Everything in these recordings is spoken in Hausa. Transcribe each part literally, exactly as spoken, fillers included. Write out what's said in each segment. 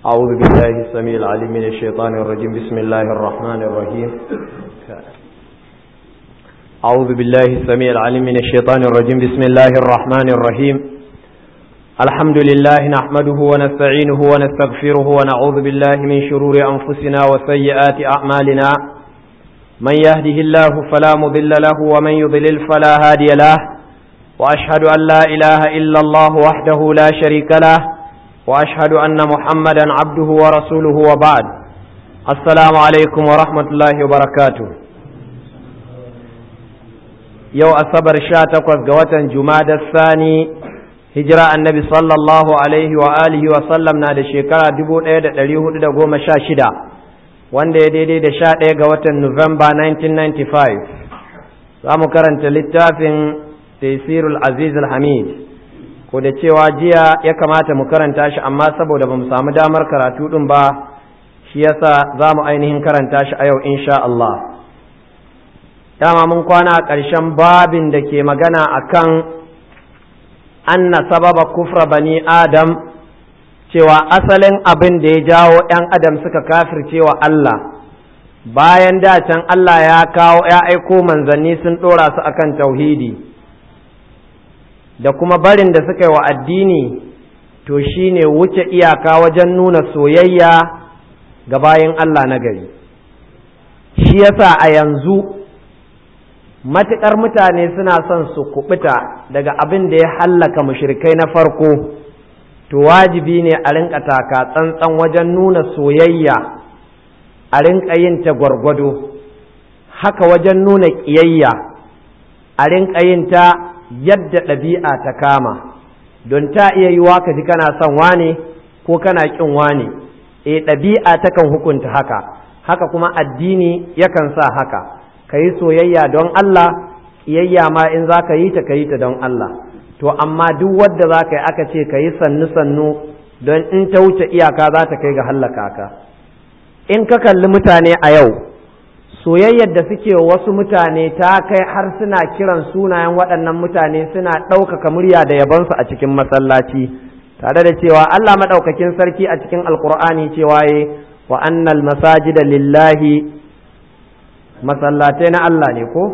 أعوذ بالله السميع العليم من الشيطان الرجيم بسم الله الرحمن الرحيم أعوذ بالله السميع العليم من الشيطان الرجيم بسم الله الرحمن الرحيم الحمد لله نحمده ونستعينه ونستغفره ونعوذ بالله من شرور أنفسنا وسيئات أعمالنا من يهده الله فلا مضل له ومن يضلل فلا هادي له وأشهد أن لا إله إلا الله وحده لا شريك له وأشهد أن محمدا عبده ورسوله وبعد السلام عليكم ورحمة الله وبركاته يو أصبر شاتقوز قوة جماد الثاني هجرة النبي صلى الله عليه وآله وسلم نادى شكرا دبو ايد دليه دا قوم شاشدا وان دي دي دي دا شاد ايه قوة نوفمبر nineteen ninety-five سامو كرنت للتافن تيسير العزيز الحميد ko da cewa jiya ya kamata mu karanta shi amma saboda bamu samu damar karatu din ba shi yasa zamu ainihin karanta shi a yau insha Allah dama mun kwana a ƙarshen babin da ke magana akan anna sababa kufra bani adam cewa asalin abin da ya jawo ɗan adam suka kafircewa Allah bayan da can Allah ya kawo ya aiko manzanni sun ɗora su akan tauhidi da kuma barin da suka yi wa addini to shine wuce iyaka wajen nuna soyayya ga bayin Allah na gari shi yasa a yanzu matuƙar mutane suna son su kubuta daga abin da ya hallaka mushrikai na farko to wajibi ne a rinka taka tsantsan wajen nuna soyayya a rinka yin ta gwargwado haka wajen nuna ƙiyayya a rinka yin ta yadda ɗabi'a ta kama don ta iya yiwa ka ji kana son wane ko kana ƙin wane e ɗabi'a takan hukunta haka haka kuma addini yakan sa haka ka yi soyayya don Allah ƙiyayya ma in za ka yi ta ka yi ta don Allah to amma duk wadda za ka yi aka ce ka yi sannu sannu don in ta wuce iyaka za ta kai ga hallaka ka in ka kalli mutane a yau soyayyar da suke wasu mutane ta kai har suna kiran sunayen waɗannan mutane suna ɗaukaka murya da yabonsu a cikin masallaci tare da cewa Allah maɗaukakin sarki a cikin alkur'ani cewa ye wa annal masajida lillahi masallatai na Allah ne ko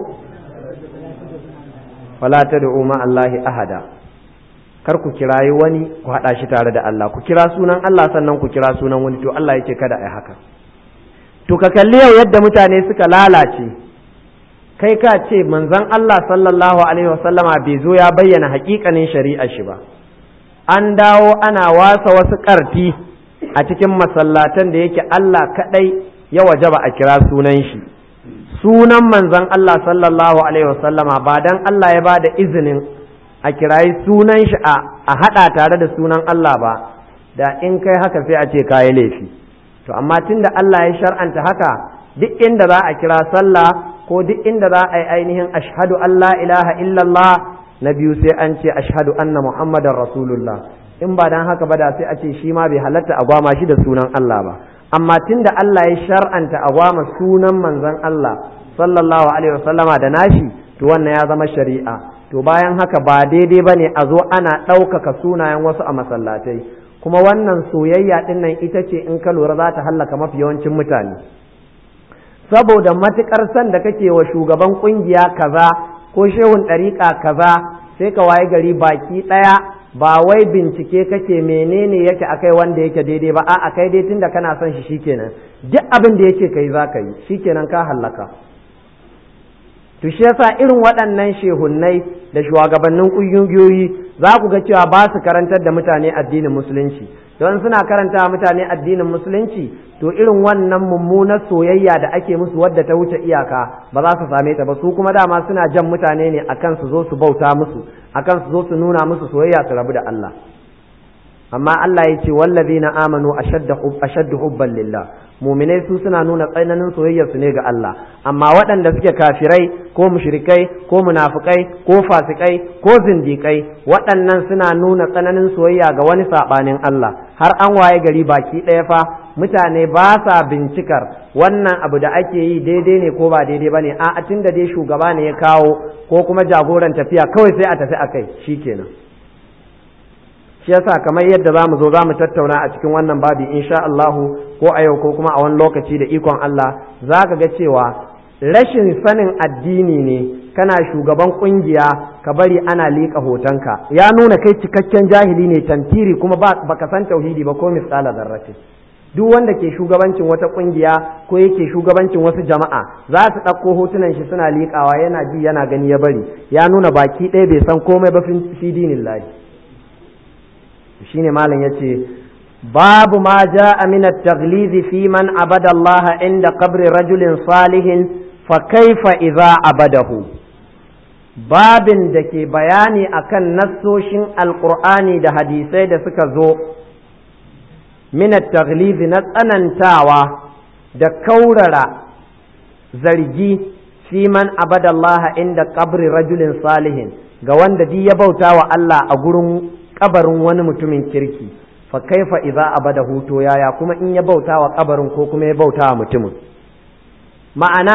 fala tad'u ma Allahi ahada kar ku kirayi wani ku haɗa shi tare da Allah ku kira sunan Allah sannan ku kira sunan wani to Allah yake kada ai haka to ka kalli yau yadda mutane suka lalace kai ka ce manzon Allah sallallahu alaihi wasallama bai zo ya bayyana haƙiƙanin shari'ar shi ba an dawo ana wasa wasu ƙarti a cikin masallatan da yake Allah kadai ya wajaba a kira sunan shi sunan manzon Allah sallallahu alaihi wasallama ba dan Allah ya bada izinin a kirayi sunan shi a hada tare da sunan Allah ba da in kai haka sai a ce kayi laifi to amma tunda Allah ya shar'anta haka duk inda za a kira sallah ko duk inda za a yi ainihin ashhadu an la ilaha illallah na biyu sai an ce ashhadu anna muhammadar rasulullah in ba dan haka ba da sai a ce shi ma bai halatta a gwama shi da sunan Allah ba amma tunda Allah ya shar'anta a gwama sunan manzon Allah sallallahu alaihi wasallama da nashi to wannan ya zama shari'a to bayan haka ba daidai bane a zo ana ɗaukaka sunayen wasu a masallatai kuma wannan soyayya din nan ita ce in ka lura za ta hallaka mafi yawancin mutane saboda matukar san da kake wa shugaban kungiya kaza ko shehun ɗariƙa kaza sai ka waye gari baki ɗaya ba wai bincike kake menene yake akai wanda yake daidai ba a'a kai dai tunda kana son shi shikenan duk abin da yake kai za ka yi shikenan ka hallaka to shi yasa irin waɗannan shehunnai da shugabannin ƙungiyoyi za ku ga cewa ba su karantar da mutane addinin musulunci don suna karanta mutane addinin musulunci to irin wannan mummunar soyayya da ake musu wadda ta wuce iyaka ba za su same ta ba su kuma dama suna jan mutane ne akan su zo su bauta musu akan su zo su nuna musu soyayya su rabu da Allah amma Allah ya ce wallazina amanu ashaddu hubban lillah mu'minai su suna nuna tsananin soyayyar su ne ga Allah amma waɗanda suke kafirai ko mushrikai ko munafikai ko fasikai ko zindikai waɗannan suna nuna tsananin soyayya ga wani sabanin Allah har an waye gari baki ɗaya fa mutane ba sa bincikar wannan abu da ake yi daidai ne ko ba daidai bane a tunda dai shugaba ne ya kawo ko kuma jagoran tafiya kawai sai a tafi akai shikenan shi yasa kamar yadda zamu zo zamu tattauna a cikin wannan babi insha Allah ko a yau ko kuma a wani lokaci da ikon Allah zaka ga cewa rashin sanin addini ne kana shugaban kungiya ka bari ana liƙa hotonka ya nuna kai cikakken jahili ne tantiri kuma baka san tauhidi ba ko misala zarrati. Duk wanda ke shugabancin wata kungiya ko yake shugabancin wasu jama'a za su ɗauko hotunan shi suna liƙawa yana ji yana gani ya bari ya nuna baki ɗaya bai san komai ba fi dinillahi. shine malam yace babu ma jaa min at-taghliz fi man abada Allah inda qabri rajulin salihin fa kaifa idza abadahu. Babin da ke bayani akan nassoshin alqur'ani da hadisai da suka zo min at-taghliz na tsanantawa da kaurara zargi fi man abada Allah inda qabri rajulin salihin ga wanda duk ya bauta wa Allah a gurin kabarin wani mutumin kirki fa kaifa idza abada huto yaya kuma in ya bauta wa kabarin ko kuma ya bauta wa mutumin. Ma'ana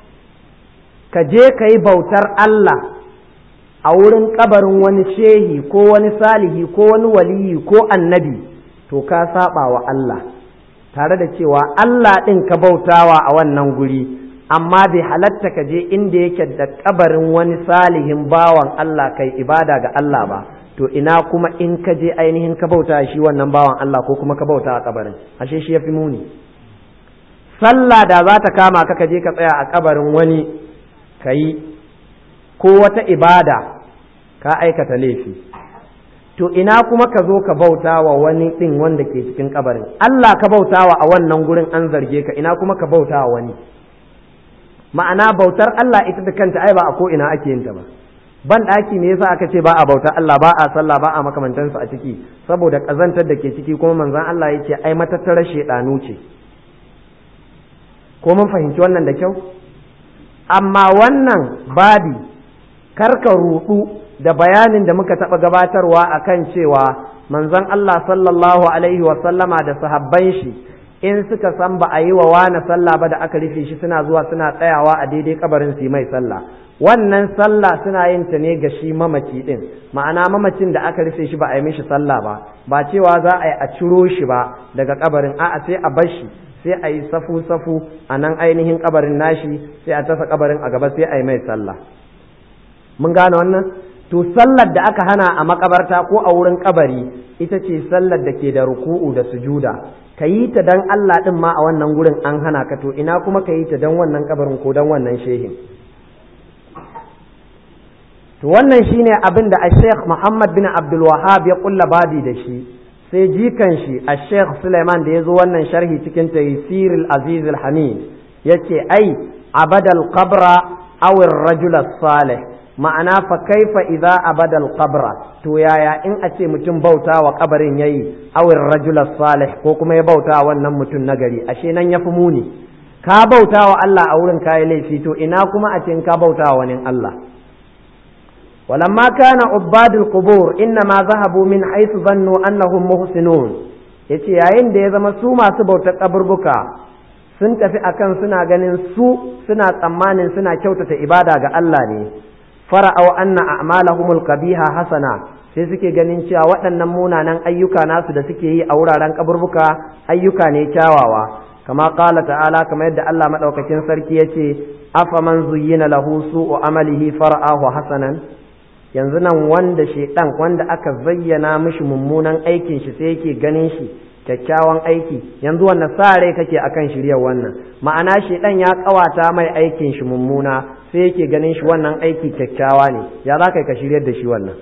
ka je ka yi bautar Allah a wurin kabarin wani shehi ko wani salihi ko wani waliyi ko annabi to ka saba wa Allah tare da cewa Allah ɗin ka bautawa a wannan guri amma bai halatta ka je inda yake da kabarin wani salihin bawan Allah kai ibada ga Allah ba to ina kuma in ka je ainihin ka bauta shi wannan bawan Allah ko kuma ka bauta a kabarin ashe shi yafi muni. Sallah da za ta kama ka ka je ka tsaya a kabarin wani kai ko wata ibada ka aikata laifi to ina kuma ka zo ka bauta wa wani din wanda ke cikin kabarin Allah ka bautawa a wannan gurin an zarge ka ina kuma ka bauta wa wani. Ma'ana bautar Allah ita da kanta ai ba a ko ina ake yin ta ba. Ban daki ne yasa aka ce ba a bautar Allah ba a sallah ba a makamantansu a ciki saboda kazantar da ke ciki kuma manzon Allah yake ai matattarar shedanu ce. Ko mun fahimci wannan da kyau? Amma wannan babi karka rudu da bayanin da muka taɓa gabatarwa akan cewa manzon Allah sallallahu alaihi wa sallama da sahabban shi in suka san ba a yi wa wani sallah ba da aka rufe shi suna zuwa suna tsayawa a daidai kabarin su mai sallah. Wannan sallah suna yin ta ne ga shi mamaci din, ma'ana mamacin da aka rufe shi ba a yi mishi sallah ba ba cewa za a yi a ciro shi ba daga kabarin a'a sai a bar shi sai a yi safu safu a nan ainihin kabarin nashi sai a tasa kabarin a gaba sai a yi mai sallah. Mun gane wannan? To sallar da aka hana a makabarta ko a wurin kabari ita ce sallar da ke da ruku'u da sujuda. Ka yi ta dan Allah din ma a wannan gurin an hana ka to ina kuma ka yi ta dan wannan kabarin ko dan wannan shehin. To wannan shine abin da Sheikh Muhammad bin Abdul Wahhab ya kulla babi da shi. Sai jikan shi Sheikh Sulaiman da ya zo wannan sharhi cikin Taysir al-Aziz al-Hamid yace ai abadal qabra aw ar-rajul as-salih. Ma'ana fa kaifa idza abada al-qabra to yaya in a ce mutum bauta wa kabarin yayi awir rajul salih ko kuma ya bauta wannan mutum nagari ashe nan yafi muni. Ka bauta wa Allah a wurin kai laifi to ina kuma a ce ka bauta wa wani Allah. Walamma kana ubadul qubur inna ma zahabu min haythu dhannu annahum muhsinun yace yayin da ya zama su masu bautar kaburbuka sun tafi akan suna ganin su suna tsammanin suna kyautata ibada ga Allah ne fara'au anna a'malahumul qabiha hasana sai suke ganin cewa waɗannan munanan ayyuka nasu da suke yi a wuraren kaburbuka ayyuka ne kyawawa kama qala ta'ala kama yadda Allah madaukakin sarki yace afaman zuyyina lahu su'u amalihi fara'ahu hasanan yanzu nan wanda shedan wanda aka zayyana mishi mummunan aikin shi sai yake ganin shi kyakkyawan aiki yanzu wannan sare kake akan shiryar wannan ma'ana shedan ya kawata mai aikin shi mummuna sai yake ganin shi wannan aiki kyakkyawa ne ya za ka shiryar da shi wannan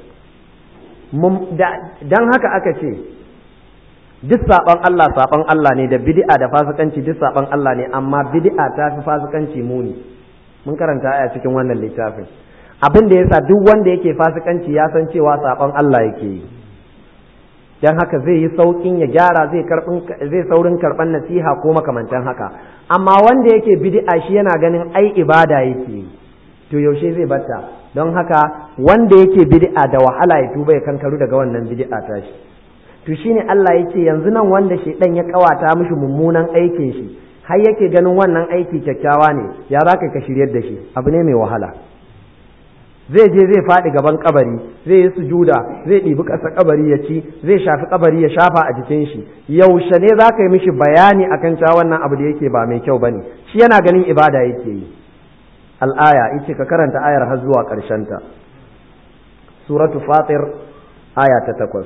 dan haka aka ce duk saban Allah saban Allah ne da bid'a da fasikanci duk saban Allah ne amma bid'a ta fi fasikanci muni mun karanta aya cikin wannan littafin abin da yasa duk wanda yake fasikanci ya san cewa saban Allah yake yi dan haka zai yi saukin ya gyara zai karbin zai saurin karban nasiha ko makamantan haka amma wanda yake bid'a shi yana ganin ai ibada yake to yaushe zai batta don haka wanda yake bid'a da wahala ya tuba ya kankaru daga wannan bid'a ta shi to shine Allah yake yanzu nan wanda shedan ya kawata mishi mummunan aikin shi har yake ganin wannan aiki kyakkyawa ne ya zaka ka shiryar da shi abu ne mai wahala zai je zai faɗi gaban kabari, zai yi sujuda, zai ɗibi ƙasa kabari ya ci, zai shafi kabari ya shafa a jikin shi. Yaushe ne za ka yi mishi bayani akan cewa wannan abu da yake ba mai kyau bane? Shi yana ganin ibada yake yi. Al'aya yace ka karanta ayar har zuwa ƙarshen ta. Suratu Fatir aya ta takwas.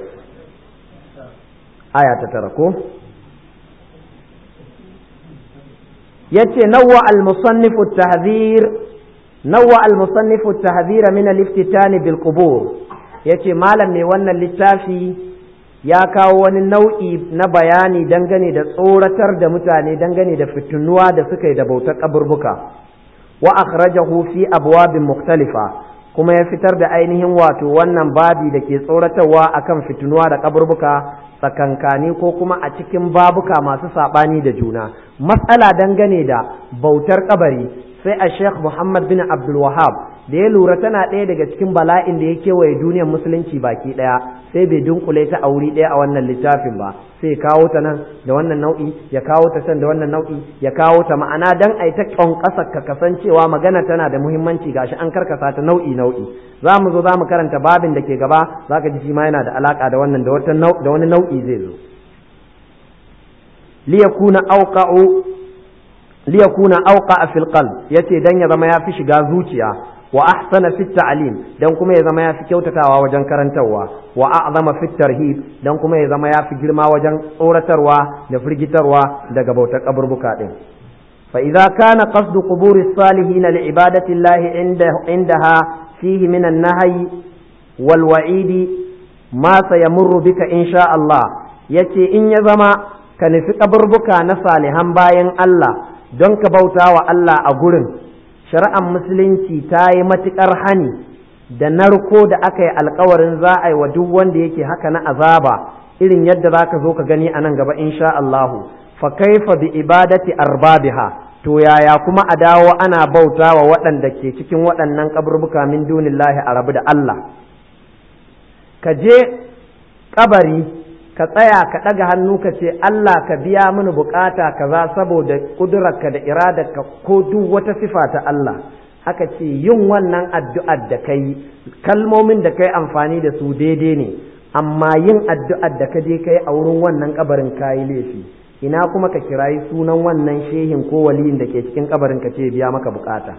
Aya ta tara ko? Yace nawwa al-musannifu at-tahdhir nawwa al-musannifu at-tahdhira min al-iftitan bil qubur. Yace malam mai wannan littafi ya kawo wani nau'i na bayani dangane da tsoratar da mutane dangane da fitunuwa da suka yi da bautar kaburbuka. Wa akhrajahu fi abwabin mukhtalifa, kuma ya fitar da ainihin wato wannan babi da ke tsoratarwa akan fitunuwa da kaburbuka tsakankani ko kuma a cikin babuka masu saɓani da juna. Matsala dangane da bautar kabari sai a Sheikh Muhammad bin Abdul Wahhab da ya lura tana ɗaya daga cikin bala'in da ya kewaye duniyar musulunci baki ɗaya, sai bai dunkule ta a wuri ɗaya a wannan littafin ba, sai ya kawo ta nan da wannan nau'i, ya kawo ta can da wannan nau'i, ya kawo ta ma'ana dan ai ta ƙwanƙasa ka kasancewa magana tana da muhimmanci gashi an karkasa ta nau'i nau'i. Za mu zo za mu karanta babin da ke gaba, za ka ji shi ma yana da alaƙa da wannan da wani nau'i zai zo. liyakuna auqa'u liyakuna auqa fil qalb, yace dan ya zama ya fi shiga zuciya, wa ahsana fit ta'lim, dan kuma ya zama ya fi kyautatawa wajen karantarwa, wa a'zama fit tarhib, dan kuma ya zama ya fi girma wajen tsoratarwa da firgitarwa daga bautar kaburbuka din. fa idza kana qasdu quburi salihin li ibadati llahi inda indaha fihi min an-nahyi wal wa'idi ma sayamurru bika insha Allah. Yace in ya zama ka nufi kaburbuka na salihan bayan Allah don ka bauta wa Allah a gurin, shari'ar musulunci ta yi matuƙar hani da narko da aka yi alkawarin za a yi wa duk wanda yake haka na azaba, irin yadda za ka zo ka gani a nan gaba insha Allahu. Fa kaifa bi ibadati arbabiha, to yaya kuma a dawo ana bauta wa waɗanda ke cikin waɗannan kaburbuka min dunillahi a rabu da Allah. Ka je kabari ka tsaya ka ɗaga hannu ka ce Allah ka biya mini bukata kaza saboda ƙudurarka da iradarka ko duk wata sifa ta Allah. Aka ce yin wannan addu'ar da kai, kalmomin da kai amfani da su daidai ne, amma yin addu'ar da ka je kai a wurin wannan kabarin kayi laifi. Ina kuma ka kirayi sunan wannan shehin ko waliyin da ke cikin kabarin ka ce biya maka bukata.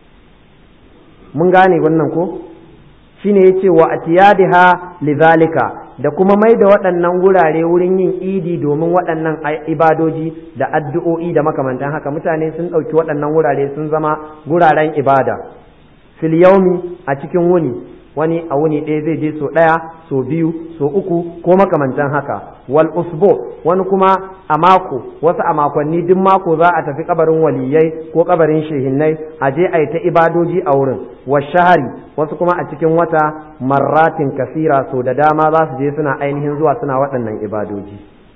Mun gane wannan ko? Shine yace wa atiyadiha lidhalika, da kuma mai da waɗannan wurare wurin yin idi domin waɗannan ibadoji da addu'o'i da makamantan haka. Mutane sun ɗauki waɗannan wurare sun zama wuraren ibada. Fil yaumi, a cikin wuni, wani a wuni ɗaya zai je so ɗaya, so biyu, so uku ko makamantan haka. Wal usbo, wani kuma a mako, wasu a makonni duk mako za a tafi kabarin waliyai ko kabarin shehinnai a je a yi ta ibadoji a wurin. Wa shahari, wasu kuma a cikin wata marratin kasira, so da dama za su je suna ainihin zuwa suna waɗannan ibadoji.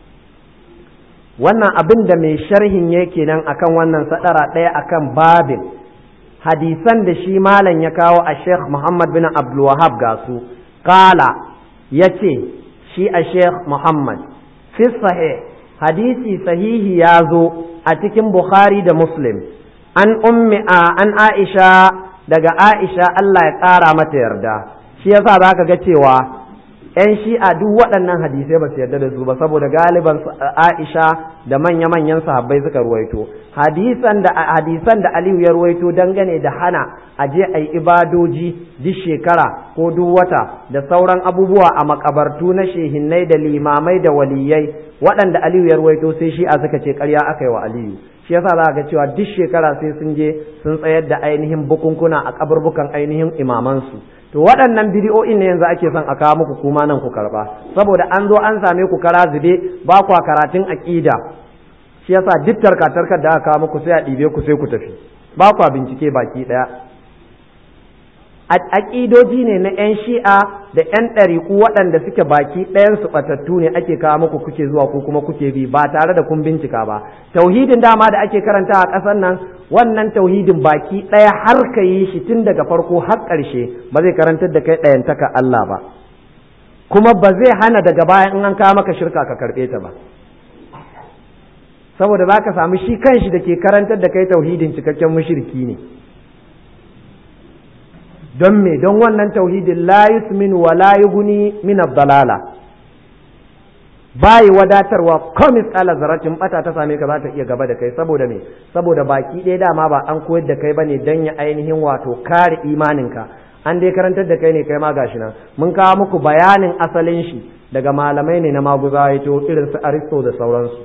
Wannan abin da mai sharhin yake nan akan wannan sadara ɗaya akan babin hadisan da shi malam ya kawo a Sheikh Muhammad bin Abdul Wahhab ga su. Qala, yace shi a Sheikh Muhammad fi sahih, hadisi sahihi ya zo a cikin Bukhari da Muslim an ummi an Aisha, daga Aisha Allah ya ƙara mata yarda. Shi yasa zaka ga cewa ‘yan shi'a duk waɗannan hadisai ba su yarda da su ba, saboda galiban Aisha da manya-manyan sahabbai suka ruwaito hadisan da hadisan da Aliyu ya ruwaito dangane da hana a je a yi ibadoji duk shekara ko duk wata da sauran abubuwa a makabartu na shehinnai da limamai da waliyai waɗanda Aliyu ya ruwaito, sai shi'a suka ce ƙarya aka yi wa Aliyu. Shi yasa za ga cewa duk shekara sai sun je sun tsayar da ainihin bukunkuna a kaburbukan ainihin imamansu. To waɗannan bidiyo'in ne yanzu ake son a kawo muku kuma nan ku karɓa, saboda an zo an same ku kara zube ba kwa karatun aƙida. Shi yasa duk tarkatarkar da aka kawo muku sai a ɗibe ku sai ku tafi, ba kwa bincike baki ɗaya. Aƙidoji ne na 'yan shi'a da 'yan ɗariƙu waɗanda suke baki ɗayan su ɓatattu ne ake kawo muku kuke zuwa ko kuma kuke bi ba tare da kun bincika ba. Tauhidin dama da ake karanta a ƙasar nan, wannan tauhidin baki ɗaya har ka yi shi tun daga farko har ƙarshe ba zai karantar da kai ɗayantaka Allah ba, kuma ba zai hana daga baya in an kawo maka shirka ka karɓe ta ba, saboda za ka samu shi kanshi da ke karantar da kai tauhidin cikakken mushriki ne. don me don wannan tauhidin la yusmin wa la yughni min ad-dalala bai wadatarwa komis ala zaratin bata ta same ka za ta iya gaba da kai saboda me saboda baki ɗaya dama ba an koyar da kai bane dan ya ainihin wato kare imaninka an dai karantar da kai ne kai ma gashi nan mun kawo muku bayanin asalin shi daga malamai ne na maguzawa to irin su Aristo da sauransu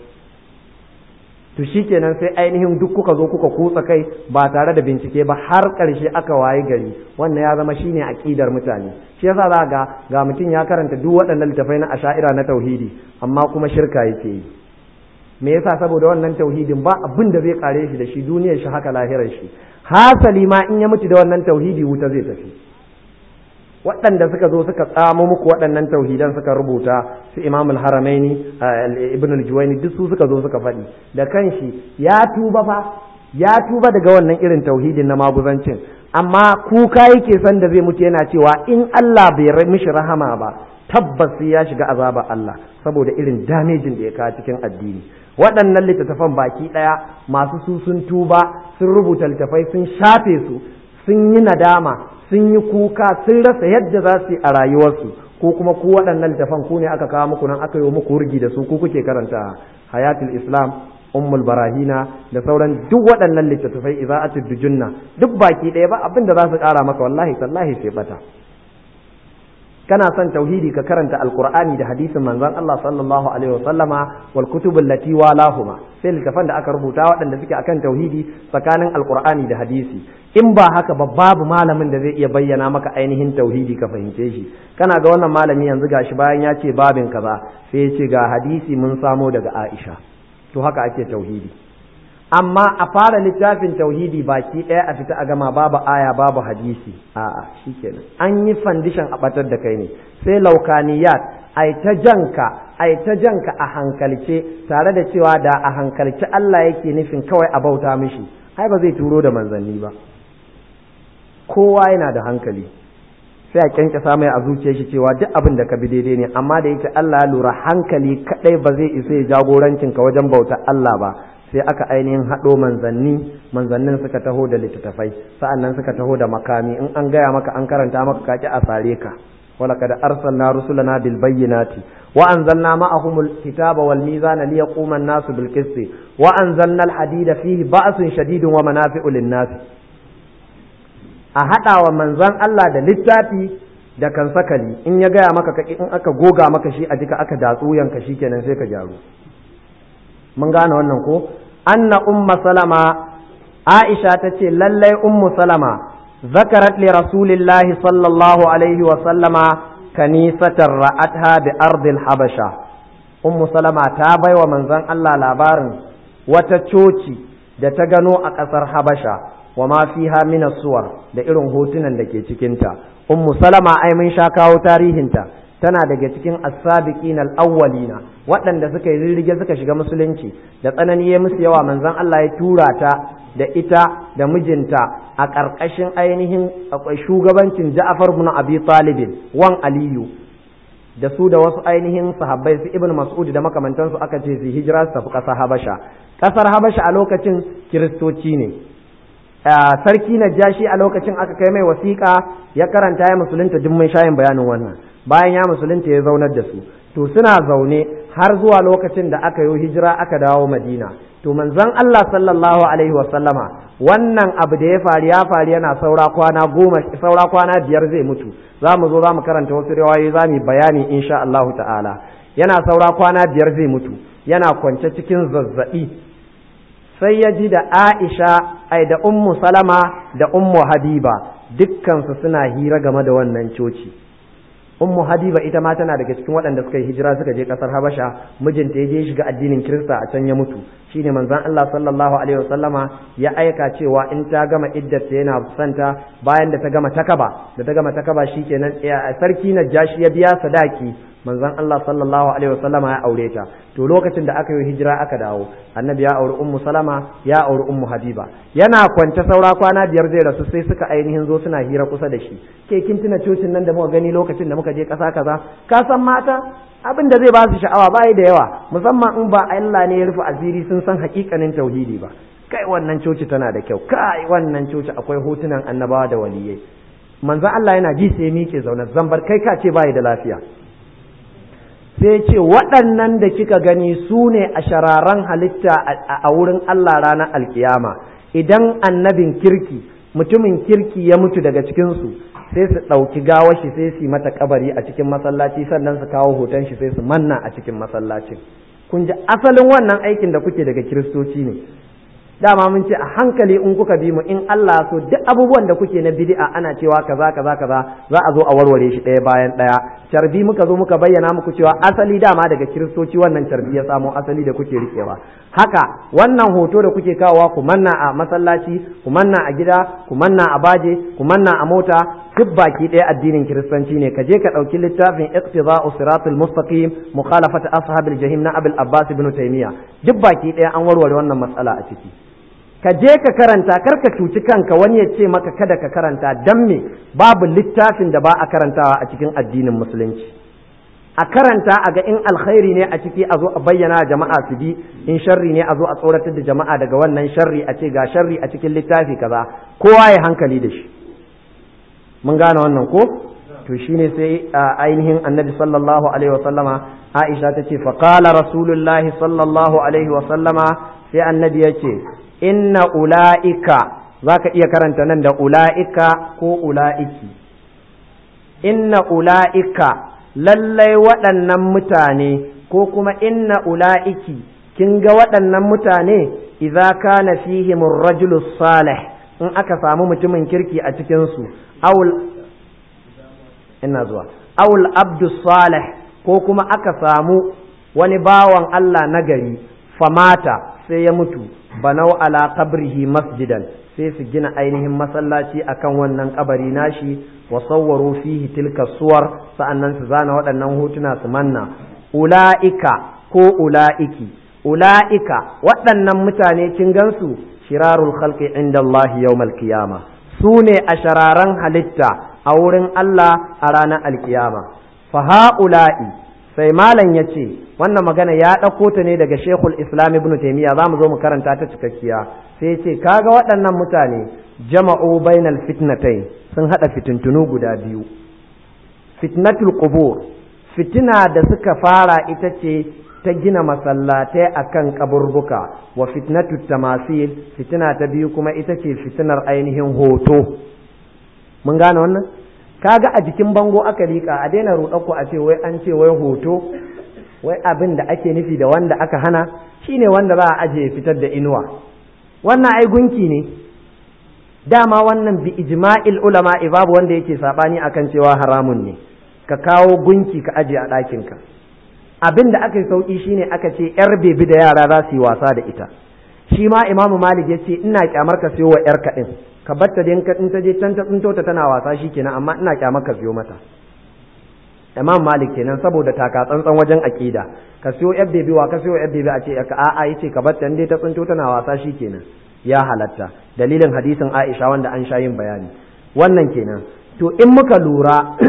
to shikenan sai ainihin duk kuka zo kuka kutsa kai ba tare da bincike ba har ƙarshe aka waye gari wannan ya zama shine aqidar mutane shi yasa za ga ga mutum ya karanta duk waɗannan littafai na asha'ira na tauhidi amma kuma shirka yake yi me yasa saboda wannan tauhidin ba abin da zai kare shi da shi duniyar shi haka lahirar shi hasali ma in ya mutu da wannan tauhidi wuta zai tafi waɗanda suka zo suka tsamo muku waɗannan tauhidan suka rubuta su Imam al-Haramaini Ibn al-Juwayni duk su suka zo suka faɗi da kanshi ya tuba fa ya tuba daga wannan irin tauhidin na maguzancin amma kuka yake san da zai mutu yana cewa in Allah bai mishi rahama ba tabbas sai ya shiga azaba Allah saboda irin damejin da ya kawo cikin addini waɗannan littattafan baki ɗaya masu su sun tuba sun rubuta littattafai sun shafe su sun yi nadama sun yi kuka sun rasa yadda za su yi a rayuwarsu ko kuma ku waɗannan littafan ku ne aka kawo muku nan aka yi muku wurgi da su ku kuke karanta hayatul islam ummul barahina da sauran duk waɗannan littattafai iza'atul dujunna duk baki ɗaya ba abin da za su ƙara maka wallahi sallahi sai bata kana son tauhidi ka karanta alqur'ani da hadisin manzon Allah sallallahu alaihi wasallama wal kutubul lati walahuma sai littafan da aka rubuta waɗanda suke akan tauhidi tsakanin alqur'ani da hadisi in ba haka ba babu malamin da zai iya bayyana maka ainihin tauhidi ka fahimce shi kana ga wannan malami yanzu gashi bayan ya ce babin kaza sai ya ce ga hadisi mun samo daga Aisha to haka ake tauhidi amma a fara littafin tauhidi baki ɗaya a fita a gama babu aya babu hadisi a'a shikenan an yi fandishan a batar da kai ne sai laukaniyat ai ta janka ai ta janka a hankalce tare da cewa da a hankalce Allah yake nufin kawai a bauta mishi ai ba zai turo da manzanni ba kowa yana da hankali sai a kyankyasa mai a zuciyar shi cewa duk abin da ka bi daidai ne amma da yake Allah ya lura hankali kadai ba zai isa ya jagorancin ka wajen bautar Allah ba sai aka ainihin haɗo manzanni manzannin suka taho da littattafai sa'annan suka taho da makami in an gaya maka an karanta maka kaki a sare ka walaqad arsalna rusulana bil bayyinati wa anzalna ma'ahumul kitaba wal mizana liyaquma an-nasu bil qisti wa anzalna al hadida fihi ba'sun shadidun wa manafi'u lin-nas a haɗa wa manzan Allah da littafi da kan sakali in ya gaya maka kaki in aka goga maka shi a jika aka datsu yanka shikenan sai ka jaru mun gane wannan ko anna umma salama aisha tace lallai ummu salama zakarat li rasulillahi sallallahu alaihi wa sallama kanisatan ra'atha bi ardil habasha ummu salama ta baiwa manzon Allah labarin wata coci da ta gano a ƙasar habasha wa ma fiha min as-suwar da irin hotunan da ke cikin ta ummu salama ai mun sha kawo tarihinta tana daga cikin as-sabiqin al-awwalina waɗanda suka yi rirrige suka shiga musulunci da tsanani ya musu yawa manzon Allah ya tura ta da ita da mijinta a ƙarƙashin ainihin akwai shugabancin Ja'far ibn Abi Talib wan Aliyu da su da wasu ainihin sahabbai su Ibn Mas'ud da makamantansu aka ce su hijira su tafi ƙasar Habasha ƙasar Habasha a lokacin kiristoci ne sarki Najashi a lokacin aka kai mai wasiƙa ya karanta ya musulunta duk mun shayin bayanin wannan bayan ya musulunta ya zaunar da su to suna zaune har zuwa lokacin da aka yi hijira aka dawo Madina to manzon Allah sallallahu alaihi wa sallama wannan abu da ya faru ya faru yana saura kwana goma saura kwana biyar zai mutu za mu zo za mu karanta wasu riwayoyi za mu bayani insha Allah ta'ala yana saura kwana biyar zai mutu yana kwance cikin zazzabi sai ya ji da Aisha ai da Ummu Salama da Ummu Habiba dukkan su suna hira game da wannan coci Ummu Habiba ita ma tana daga cikin waɗanda suka yi hijira suka je ƙasar Habasha mijinta ya je shiga addinin Kirista a can ya mutu shine manzon Allah sallallahu alaihi wasallama ya aika cewa in ta gama iddarta yana santa bayan da ta gama takaba da ta gama takaba shikenan sarki Najashi ya biya sadaki manzon Allah sallallahu alaihi wasallama ya aure ta to lokacin da aka yi hijira aka dawo annabi ya auri Ummu Salama ya auri Ummu Habiba yana kwance saura kwana biyar zai rasu sai suka ainihin zo suna hira kusa da shi ke kin tuna cocin nan da muka gani lokacin da muka je ƙasa kaza ka san mata abin da zai ba su sha'awa bai da yawa musamman in ba Allah ne ya rufe asiri sun san hakikanin tauhidi ba kai wannan coci tana da kyau kai wannan coci akwai hotunan annabawa da waliyai manzon Allah yana ji sai miƙe zaune zambar kai ka ce bai da lafiya sai ce waɗannan da kika gani su ne a shararan halitta a wurin Allah ranar alkiyama idan annabin kirki mutumin kirki ya mutu daga cikinsu sai su ɗauki gawar shi sai su yi mata kabari a cikin masallaci sannan su kawo hoton shi sai su manna a cikin masallacin kun ji asalin wannan aikin da kuke daga kiristoci ne dama mun ce a hankali in kuka bi mu in Allah so duk abubuwan da kuke na bid'a ana cewa kaza kaza kaza za a zo a warware shi ɗaya bayan ɗaya carbi muka zo muka bayyana muku cewa asali dama daga kiristoci wannan carbi ya samo asali da kuke rikewa haka wannan hoto da kuke kawowa ku manna a masallaci ku manna a gida ku manna a baje ku manna a mota duk baki ɗaya addinin kiristanci ne ka je ka ɗauki littafin iqtida'u siratul mustaqim mukhalafat ashabil jahim na abul abbas ibn taymiya duk baki ɗaya an warware wannan matsala a ciki ka je ka karanta kar ka cuci kanka wani ya ce maka kada ka karanta dan me babu littafin da ba a karantawa a cikin addinin musulunci a karanta a ga in alkhairi ne a ciki a zo a bayyana jama'a su bi in sharri ne a zo a tsoratar da jama'a daga wannan sharri a ce ga sharri a cikin littafi kaza kowa ya hankali da shi mun gane wannan ko to shine sai ainihin annabi sallallahu alaihi wa sallama Aisha tace fa qala rasulullahi sallallahu alaihi wa sallama sai annabi yace inna ula'ika za ka iya karanta nan da ula'ika ko ula'iki inna ula'ika lallai waɗannan mutane ko kuma inna ula'iki kin ga waɗannan mutane idza kana fihim ar-rajulu salih in aka samu mutumin kirki a cikin su awul ina zuwa awul abdu salih ko kuma aka samu wani bawan Allah nagari famata sai ya mutu banau ala qabrihi masjidan sai su gina ainihin masallaci akan wannan kabari nashi wa sawwaru fihi tilka suwar sa'annan su zana waɗannan hotuna su manna ulaika ko ulaiki ulaika waɗannan mutane kin gansu shirarul khalqi inda Allah yawmal qiyama su ne a shararan halitta a wurin Allah a ranar alkiyama fa ha'ula'i sai malam ya ce wannan magana ya ɗauko ta ne daga shekul islam ibn taimiyya za mu zo mu karanta ta cikakkiya sai ce kaga waɗannan mutane jama'u bainal fitnatai sun haɗa fitintunu guda biyu fitnatul qubur fitina da suka fara ita ce ta gina masallatai akan kaburbuka wa fitnatul tamasil fitina ta biyu kuma ita ce fitinar ainihin hoto mun gane wannan kaga a jikin bango aka liƙa a daina ruɗa ku a ce wai an ce wai hoto wai abin da ake nufi da wanda aka hana shine wanda za a aje fitar da inuwa wannan ai gunki ne dama wannan bi ijma'il ulama babu wanda yake sabani akan cewa haramun ne ka kawo gunki ka aje a ɗakin ka abin da aka yi sauki shine aka ce yar bebi da yara za su yi wasa da ita shi ma imamu malik ya ce ina kyamar ka siyo wa yar ka din ka batta da in ta je can ta tsinto ta tana wasa shikenan amma ina kyamar ka siyo mata imam malik kenan saboda taka tsantsan wajen aqida ka siyo yar bebi wa ka siyo yar bebi a ce ka a'a yace ka batta in dai ta tsinto tana wasa shikenan ya halatta dalilin hadisin Aisha wanda an sha yin bayani wannan kenan to in muka lura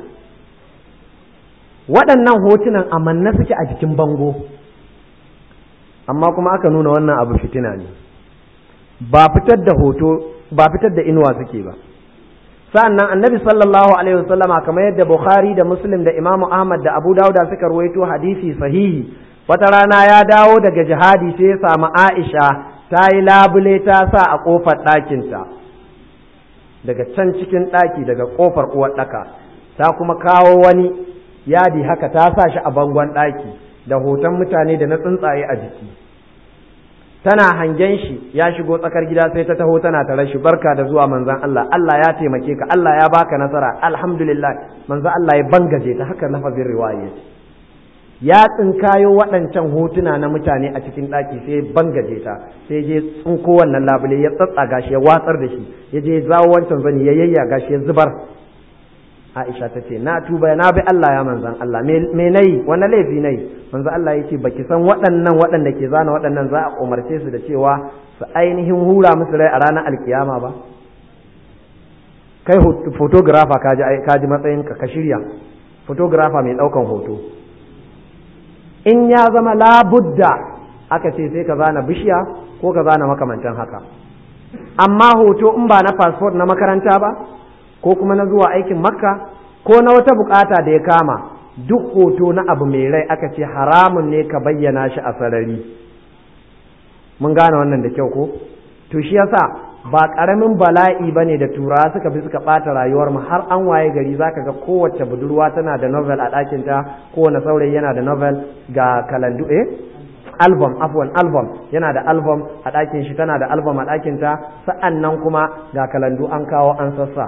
waɗannan hotunan amanna suke a jikin bango amma kuma aka nuna wannan abu fitina ne ba fitar da hoto ba fitar da inuwa suke ba sa'annan annabi sallallahu alaihi wasallama kamar yadda Bukhari da Muslim da Imam Ahmad da Abu Dawud suka rawaito hadisi sahihi wata rana ya dawo daga jihadi sai ya samu Aisha ta yi labule ta sa a kofar ɗakinta daga can cikin ɗaki daga kofar uwar ɗaka ta kuma kawo wani yadi haka ta sa shi a bangon ɗaki da hoton mutane da na tsuntsaye a jiki tana hangen shi ya shigo tsakar gida sai ta taho tana tare shi barka da zuwa manzon Allah Allah ya taimake ka Allah ya baka nasara alhamdulillah manzon Allah ya bangaje ta haka lafazin riwaya ya tsinkayo waɗancan hotuna na mutane a cikin ɗaki sai bangaje ta sai je tsinko wannan labule ya tsatsaga shi ya watsar da shi ya je zawo wancan zani ya yayyaga shi ya zubar Aisha ta ce na tuba na bi Allah ya manzan Allah me nayi wani laifi nayi manzan Allah ya ce baki san waɗannan waɗanda ke zana waɗannan za a umarce su da cewa su ainihin hura musu rai a ranar alkiyama ba kai photographer ka ji ka ji matsayin ka ka shirya photographer mai ɗaukan hoto in ya zama labudda aka ce sai ka zana bishiya ko ka zana makamantan haka amma hoto in ba na passport na makaranta ba ko kuma na zuwa aikin makka ko na wata bukata da ya kama, duk hoto na abu mai rai aka ce haramun ne ka bayyana shi a sarari. Mun gane wannan da kyau ko? To shi yasa ba ƙaramin bala'i ba ne da turawa suka fi suka ɓata rayuwar mu har an waye gari zaka ga kowace budurwa tana da novel a ɗakinta, kowane saurayi yana da novel, ga kalandu eh album afwan album yana da album a ɗakin shi, tana da album a ɗakinta, sa'an nan kuma ga kalandu an kawo an sassa.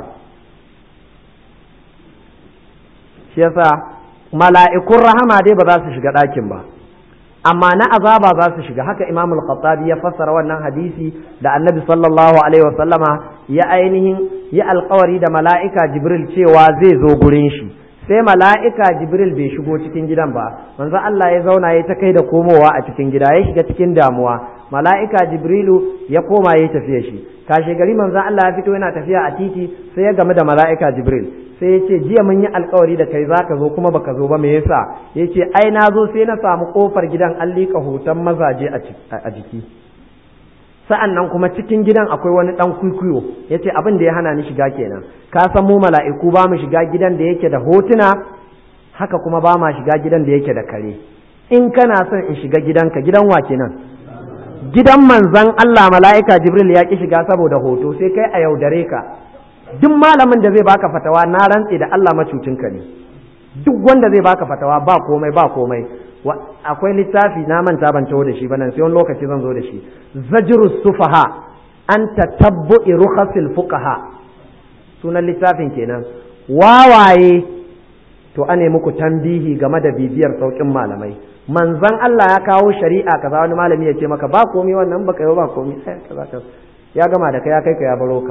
shi yasa mala'ikun rahama dai ba za su shiga ɗakin ba, amma na azaba za su shiga. Haka Imam al-Khattabi ya fassara wannan hadisi da Annabi sallallahu alaihi wasallama ya ainihin ya alƙawari da mala'ika Jibril cewa zai zo gurin shi, sai mala'ika Jibril bai shigo cikin gidan ba, manzo Allah ya zauna ya ta kai da komowa a cikin gida, ya shiga cikin damuwa. Mala'ika Jibrilu ya koma ya tafiya shi, kashe gari manzo Allah ya fito yana tafiya a titi, sai ya gamu da mala'ika Jibril, sai ya ce jiya mun yi alkawari da kai zaka zo kuma baka zo ba, me yasa? Ya ce ai na zo sai na samu kofar gidan an liƙa hoton mazaje a jiki, sa'an nan kuma cikin gidan akwai wani ɗan kwikwiyo. Ya ce abin da ya hana ni shiga kenan. Ka san mu mala'iku ba mu shiga gidan da yake da hotuna, haka kuma ba ma shiga gidan da yake da kare. In kana son in shiga gidanka, gidan wa kenan? Gidan manzon Allah mala'ika Jibril ya ki shiga saboda hoto, sai kai a yaudare ka. Duk malamin da zai baka fatawa na rantse da Allah macucinka ne. Duk wanda zai baka fatawa ba komai ba komai. Akwai littafi na manta ban taho da shi ba nan, sai wani lokaci zan zo da shi. Zajrus sufaha an tatabbu'i rukhasil fuqaha, sunan littafin kenan. Wawaye to ane muku tambihi game da bibiyar saukin malamai. Manzon Allah ya kawo shari'a kaza, wani malami ya ce maka ba komai wannan baka yi ba komai, sai kaza ya gama da kai ya kai ka ya baro ka.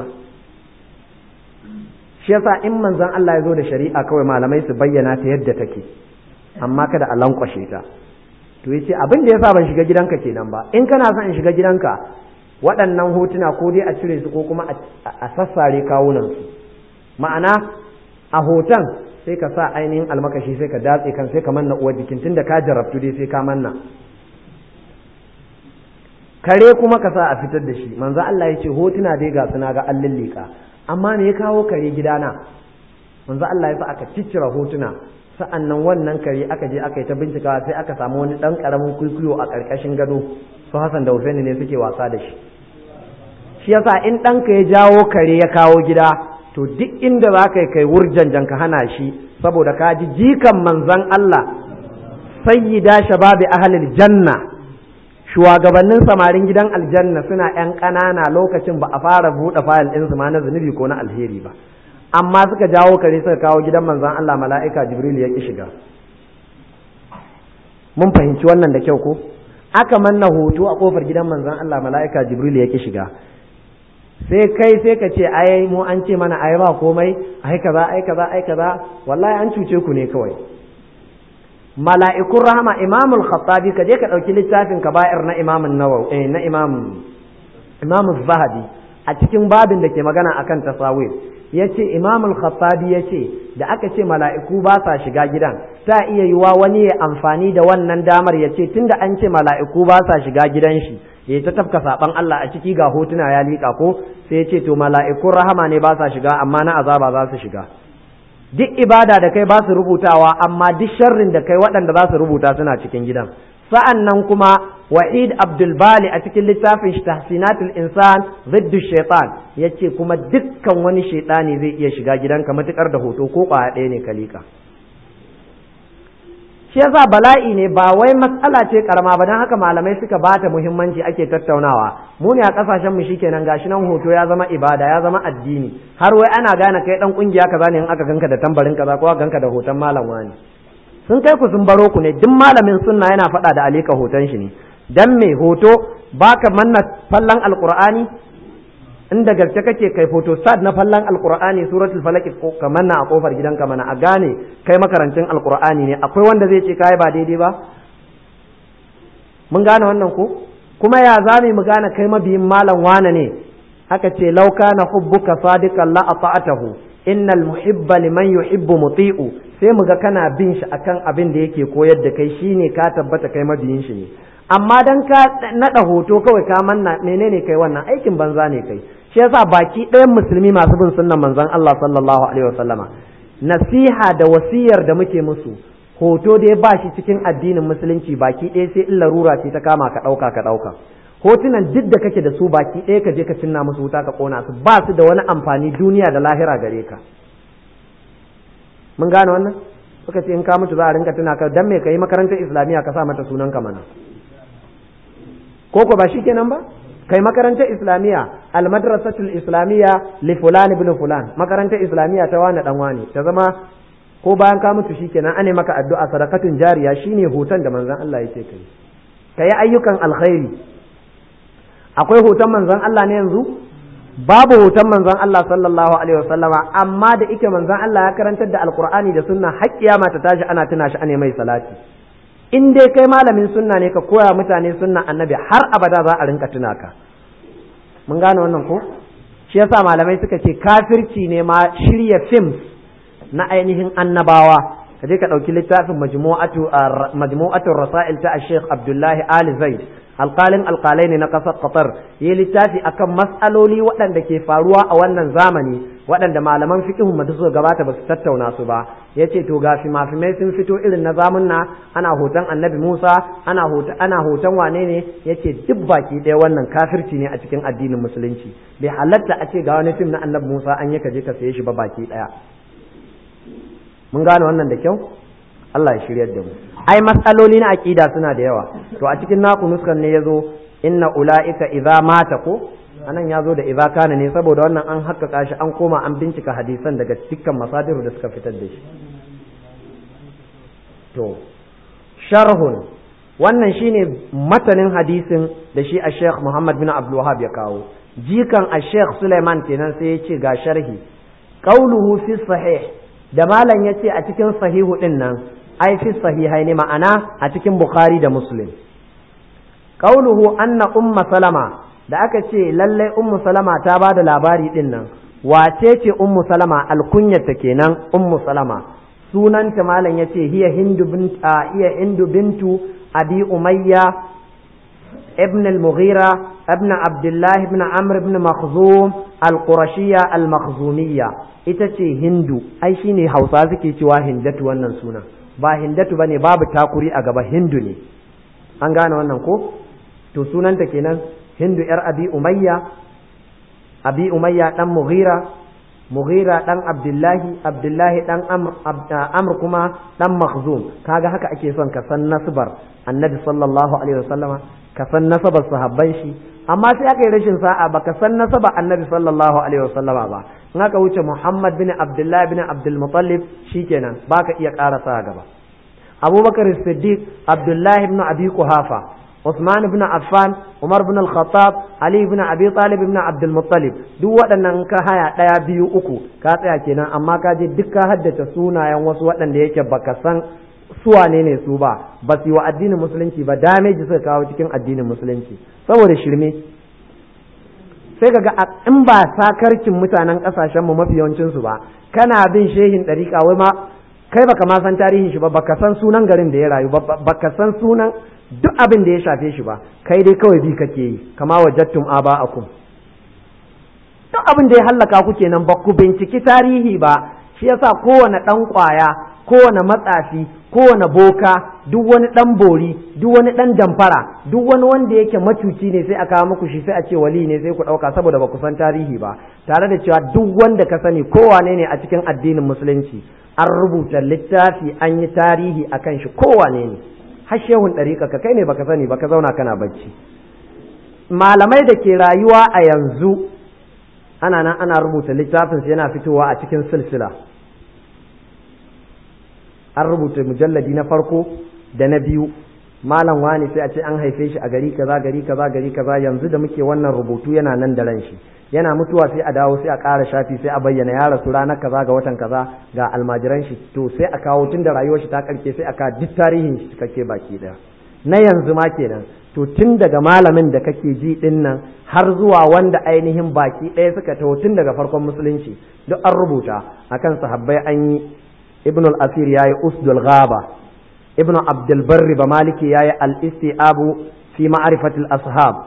Shi yasa in manzon Allah ya zo da shari'a kawai malamai su bayyana ta yadda take, amma kada a lankwashe ta. To yace abin da yasa ban shiga gidanka kenan ba, in kana son in shiga gidanka waɗannan hotuna ko dai a cire su ko kuma a sassare kawunan su. Ma'ana a hoton sai ka sa ainihin almakashi sai ka datse kan sai ka manna uwar jikin, tunda ka jarabtu dai sai ka manna. Kare kuma ka sa a fitar da shi. Manzo Allah ya ce hotuna dai ga suna ga allillika, amma me ya kawo kare gidana? Manzo Allah ya sa aka ciccira hotuna, sa'annan wannan kare aka je aka yi ta bincikawa sai aka samu wani dan karamin kuikuyo a karkashin gado, su Hassan da Husaini ne suke wasa da shi. Shi yasa in ɗanka ya jawo kare ya kawo gida, to duk inda za ka yi kai wurjanjan ka hana shi, saboda ka ji jikan manzon Allah sayyida shababi ahlil janna, shugabannin samarin gidan aljanna suna ‘yan ƙanana lokacin ba a fara buɗe fayil ɗinsu ma na zunubi ko na alheri ba, amma suka jawo kare suka kawo gidan manzon Allah, mala'ika Jibril ya ƙi shiga. Mun fahimci wannan da kyau ko? Aka manna hoto a ƙofar gidan manzon Allah, mala'ika Jibril ya ƙi shiga. Sai kai sai ka ce ai mu an ce mana ai ba komai, ai kaza ai kaza ai kaza, wallahi an cuce ku ne kawai. Mala'ikun rahama Imamul Khattabi, ka je ka ɗauki littafin kaba'ir na Imamun Nawawi eh, na Imam Imam Zahabi a cikin babin da ke magana akan tasawir, yace Imamul Khattabi yace da aka ce mala'iku ba sa shiga gidan, ta iya yiwa wani ya amfani da wannan damar yace tunda an ce mala'iku ba sa shiga gidan shi, ya ta tafka saban Allah a ciki ga hotuna ya liƙa ko, sai yace to mala'ikun rahama ne ba sa shiga amma na azaba za su shiga. Duk ibada da kai ba su rubutawa, amma duk sharrin da kai waɗanda za su rubuta suna cikin gidan. Sa'an nan kuma Wa'id Abdul Bali a cikin littafin shi Tahsinatul Insan Ziddu Shaitan ya ce kuma dukkan wani shaitani zai iya shiga gidanka matuƙar da hoto ko ƙwaya ɗaya ne ka liƙa. Shi yasa bala'i ne, ba wai matsala ce karama ba, don haka malamai suka bata muhimmanci ake tattaunawa. Mu ne a kasashen mu shikenan gashi nan hoto ya zama ibada, ya zama addini, har wai ana gane kai dan kungiya kaza ne in aka ganka da tambarin kaza ko aka ganka da hoton malam wani. Sun kai ku sun baro ku ne, duk malamin sunna yana faɗa da alika hoton shi ne. Dan me hoto baka manna fallan alqur'ani, inda gaske kake kai foto sad na fallan alqur'ani suratul falaq ka manna a kofar gidanka mana a gane kai makarantin alqur'ani ne. Akwai wanda zai ce kai ba daidai ba? Mun gane wannan ko? Kuma ya zame mu gane kai mabiyin malam wane ne? Aka ce law kana hubbuka sadiqan la ata'atahu, innal muhibba liman yuhibbu muti'u. Sai mu ga kana bin shi akan abin da yake koyar da kai, shine ka tabbata kai mabiyin shi ne. Amma dan ka nada hoto kawai ka manna, menene kai wannan aikin banza ne kai. shi yasa baki ɗayan musulmi masu bin sunnan manzon Allah sallallahu alaihi wasallama nasiha da wasiyar da muke musu hoto dai ba shi cikin addinin musulunci baki ɗaya sai in larura ce ta kama ka ɗauka ka ɗauka hotunan duk da kake da su baki ɗaya ka je ka cinna musu wuta ka ƙona su ba su da wani amfani duniya da lahira gare ka mun gane wannan suka ce in ka mutu za a rinka tuna ka dan me kai makarantar islamiyya ka sa mata sunan ka mana ko ko ba shikenan ba kai makarantar islamiyya almadrasatul islamiyya li fulan ibn fulan makarantar islamiyya ta wani dan wani ta zama ko bayan ka mutu shikenan ane maka addu'a sadaqatun jariya shine hoton da manzon Allah yake kai kai ayyukan alkhairi akwai hoton manzon Allah ne yanzu babu hoton manzon Allah sallallahu alaihi wasallama amma da ike manzon Allah ya karantar da alqur'ani da sunna har kiyama ta tashi ana tuna shi ane mai salati in dai kai malamin sunna ne ka koya mutane sunna annabi har abada za a rinka tuna ka mun gane wannan ko shi yasa malamai suka ce kafirci ne ma shirya films na ainihin annabawa ka je ka ɗauki littafin majmu'atu majmu'atu rasail ta Sheikh Abdullahi Ali Zaid alƙalin alƙalai ne na ƙasar Qatar yi littafi akan mas'aloli waɗanda ke faruwa a wannan zamani waɗanda malaman fiqhun da suka gabata ba su tattauna su ba yace to ga fimafimai sun fito irin na zamunna ana hoton Annabi Musa ana hoton ana hoton wane ne yace duk baki ɗaya wannan kafirci ne a cikin addinin musulunci bai halatta a ce ga wani fim na Annabi Musa an yi ka je ka saye shi ba baki ɗaya mun gane wannan da kyau Allah ya shiryar da mu ai matsaloli na aqida suna da yawa to a cikin naku nuskan ne yazo inna ulaika idza mata ko anan yazo da idza kana ne saboda wannan an haƙƙaƙa shi an koma an bincika hadisan daga dukkan masadiru da suka fitar da shi to sharhun wannan shine matanin hadisin da shi a Sheikh Muhammad bin Abdul Wahhab ya kawo jikan a Sheikh Sulaiman kenan sai ya ce ga sharhi qauluhu fi sahih da malam ya ce a cikin sahihu din nan ai fi sahihaini ma'ana a cikin Bukhari da Muslim qauluhu anna umma salama da aka ce lallai ummu salama ta bada labari din nan wace ce ummu salama alkunyata kenan ummu salama sunanta malam yace hiya hindu bint hiya hindu bintu abi umayya ibn al-mughira ibn abdullah ibn amr ibn makhzum al-qurashiyya al-makhzumiyya ita ce hindu ai shine hausa suke cewa hindatu wannan suna ba hindatu bane babu takuri a gaba hindu ne an gane wannan ko to sunanta kenan hindu yar abi umayya abi umayya dan mughira mughira dan abdullahi abdullahi dan amr amr kuma dan makhzum kaga haka ake son ka san nasbar annabi sallallahu alaihi wasallama ka san nasabar sahabban shi amma sai aka yi rashin sa'a baka san nasabar annabi sallallahu alaihi wasallama ba in aka wuce muhammad bin abdullahi bin abdul muttalib shikenan baka iya karasa gaba abubakar siddiq abdullahi ibn abi quhafa Usman ibn Affan, Umar ibn al-Khattab, Ali ibn Abi Talib ibn Abdul Muttalib duk waɗannan ka haya ɗaya biyu uku ka tsaya kenan amma ka je duk ka haddace sunayen wasu waɗanda yake baka san su wane ne su ba ba su yi wa addinin musulunci ba damage suka kawo cikin addinin musulunci saboda shirme sai kaga in ba sakarkin mutanen kasashen mu mafi yawancin su ba kana bin shehin ɗariƙa wai ma kai baka ma san tarihin shi ba baka san sunan garin da ya rayu baka san sunan duk abin da ya shafe shi ba kai dai kawai bi kake yi kama wajattum aba'akum duk abin da ya hallaka ku kenan ba ku binciki tarihi ba shi yasa kowane dan kwaya kowane matsafi kowane boka duk wani dan bori duk wani dan damfara duk wani wanda yake macuci ne sai a kawo muku shi sai a ce wali ne sai ku dauka saboda ba ku san tarihi ba tare da cewa duk wanda ka sani kowane ne a cikin addinin musulunci an rubuta littafi an yi tarihi akan shi kowane ne har shehun ɗariƙa ka kai ne baka sani baka zauna kana bacci malamai da ke rayuwa a yanzu ana nan ana rubuta littafin su yana fitowa a cikin silsila an rubuta mujalladi na farko da na biyu malam wani sai a ce an haife shi a gari kaza gari kaza gari kaza yanzu da muke wannan rubutu yana nan da ran shi yana mutuwa sai a dawo sai a ƙara shafi sai a bayyana ya rasu ranar kaza ga watan kaza ga almajiran shi to sai a kawo tun da rayuwar shi ta karke sai a ka duk tarihin shi cikakke baki daya na yanzu ma kenan to tun daga malamin da kake ji din nan har zuwa wanda ainihin baki ɗaya suka taho tun daga farkon musulunci duk an rubuta akan sahabbai an yi ibn al-asir yayi usdul ghaba ibn abdul barri ba maliki yayi al-istiabu fi ma'rifati al-ashab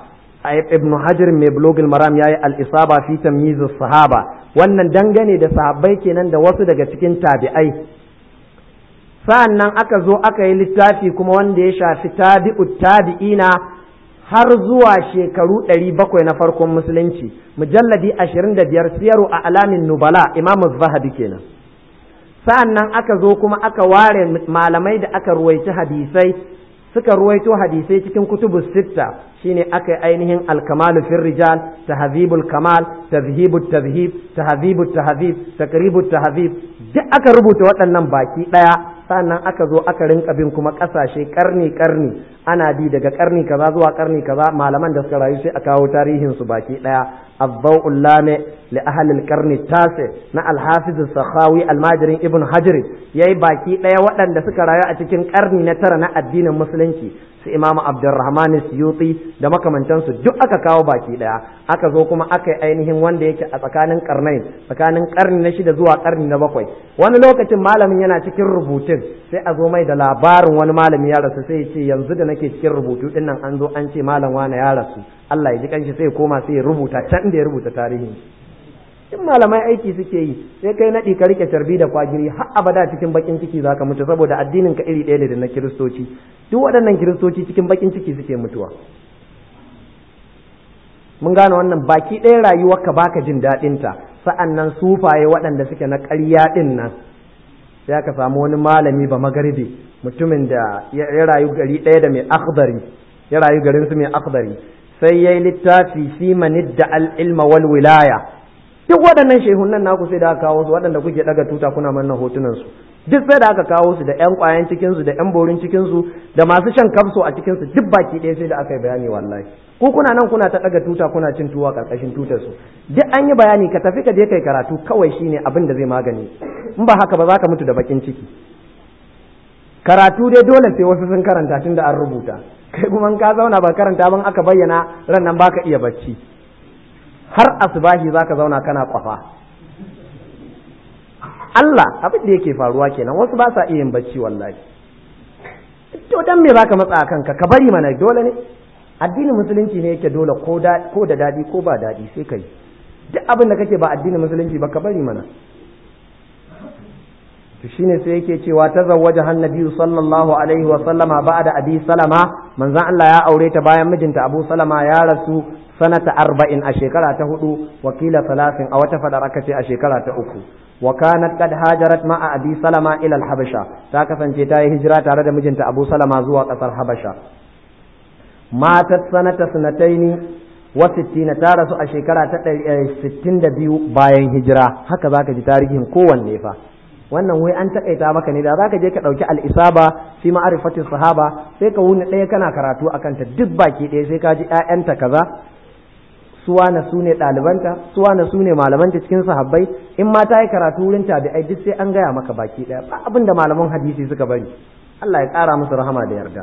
ibn hajar mai bulugul maram yayi al-isaba fi tamyiz as-sahaba wannan dangane da sahabbai kenan da wasu daga cikin tabi'ai. Sa'annan aka zo aka yi littafi kuma wanda ya shafi tabi'ut tabi'ina har zuwa shekaru ɗari bakwai na farkon musulunci, mujalladi ashirin da biyar, siyaru a alamin nubala, imamu zahabi kenan. Sa'an nan aka zo kuma aka ware malamai da aka ruwaici hadisai, suka ruwaito hadisai cikin kutubu sitta, shine aka yi ainihin alkamalu fil rijal, tahzibul kamal, tazhibut tazhib, tahzibut tahzib, takribut tahzib, duk aka rubuta waɗannan baki ɗaya. Sannan aka zo aka rinka bin kuma ƙasashe karni karni, ana bi daga karni kaza zuwa karni kaza, malaman da suka rayu sai a kawo tarihin su baki ɗaya. Azzau'ul lame li ahli al-qarni tasi na al-hafiz as-sakhawi almajirin ibn hajar yayi baki ɗaya waɗanda suka rayu a cikin karni na tara na addinin musulunci, su imamu abdurrahman suyuti da makamantansu duk aka kawo baki ɗaya. Aka zo kuma aka yi ainihin wanda yake a tsakanin karnai, tsakanin karni na shida zuwa karni na bakwai. Wani lokacin malamin yana cikin rubutun sai a zo mai da labarin wani malami ya rasu, sai ya ce yanzu da nake cikin rubutu din nan an zo an ce malam wane ya rasu, Allah ya ji kanshi, sai ya koma sai ya rubuta can da ya rubuta tarihin. In malamai aiki suke yi, sai kai naɗi ka rike carbi da kwagiri har abada cikin bakin ciki zaka mutu, saboda addinin ka iri ɗaya ne da na kiristoci. Duk waɗannan kiristoci cikin bakin ciki suke mutuwa. Mun gane wannan, baki ɗaya rayuwar ka baka jin daɗin ta. Sa'an nan sufaye waɗanda suke na ƙarya ɗin nan, sai aka samu wani malami ba magharibi, mutumin da ya rayu gari ɗaya da mai akhdari, ya rayu garin su mai akhdari, sai yayi littafi fi manidda al-ilma wal wilaya. Duk waɗannan shehunan naku sai da aka kawo su, waɗanda kuke daga tuta kuna manna hotunan su, duk sai da aka kawo su, da ƴan ƙwayan cikin su, da ƴan borin cikin su, da masu shan kafso a cikin su, duk baki ɗaya sai da aka yi bayani. Wallahi ku kuna nan kuna ta daga tuta kuna cin tuwa karkashin tutar su, duk an yi bayani. Ka tafi ka je kai karatu kawai, shine abin da zai magani. In ba haka ba za ka mutu da bakin ciki. Karatu dai dole sai wasu sun karanta tun da an rubuta, kai kuma in ka zauna ba karanta ban aka bayyana ran nan baka iya bacci, har asubahi zaka zauna kana kwafa. Allah, abin da yake faruwa kenan, wasu ba sa iya yin bacci wallahi. To dan me baka matsa kanka, ka bari mana, dole ne. Addinin musulunci ne yake dole, ko da ko da dadi ko ba dadi sai kai. Duk abin da kake ba addinin musulunci ba, ka bari mana. To shine sai yake cewa tazawwaja annabi sallallahu alaihi wa sallama ba'da abi salama, manzon Allah ya aure ta bayan mijinta Abu Salama ya rasu sanata arba'in a shekara ta hudu, wakila salasin a wata fadar aka ce a shekara ta uku. Wa kanat qad hajarat ma'a abi salama ila al-habasha, ta kasance ta yi hijira tare da mijinta Abu Salama zuwa kasar Habasha. Matat sanata sanataini wa sittina, ta rasu a shekara ta sittin da biyu bayan hijira. Haka zaka ji tarihin kowanne fa. Wannan wai an takaita maka ne, da zaka je ka dauki al-isaba fi ma'rifati sahaba, sai ka wuni ɗaya kana karatu akan ta duk baki ɗaya, sai ka ji ƴaƴanta kaza, suwana su ne ɗalibanta, suwana su ne malamanta cikin sahabbai. In ma ta yi karatu wurin tabi'ai duk sai an gaya maka baki ɗaya, ba abin da malaman hadisi suka bari. Allah ya ƙara musu rahama da yarda.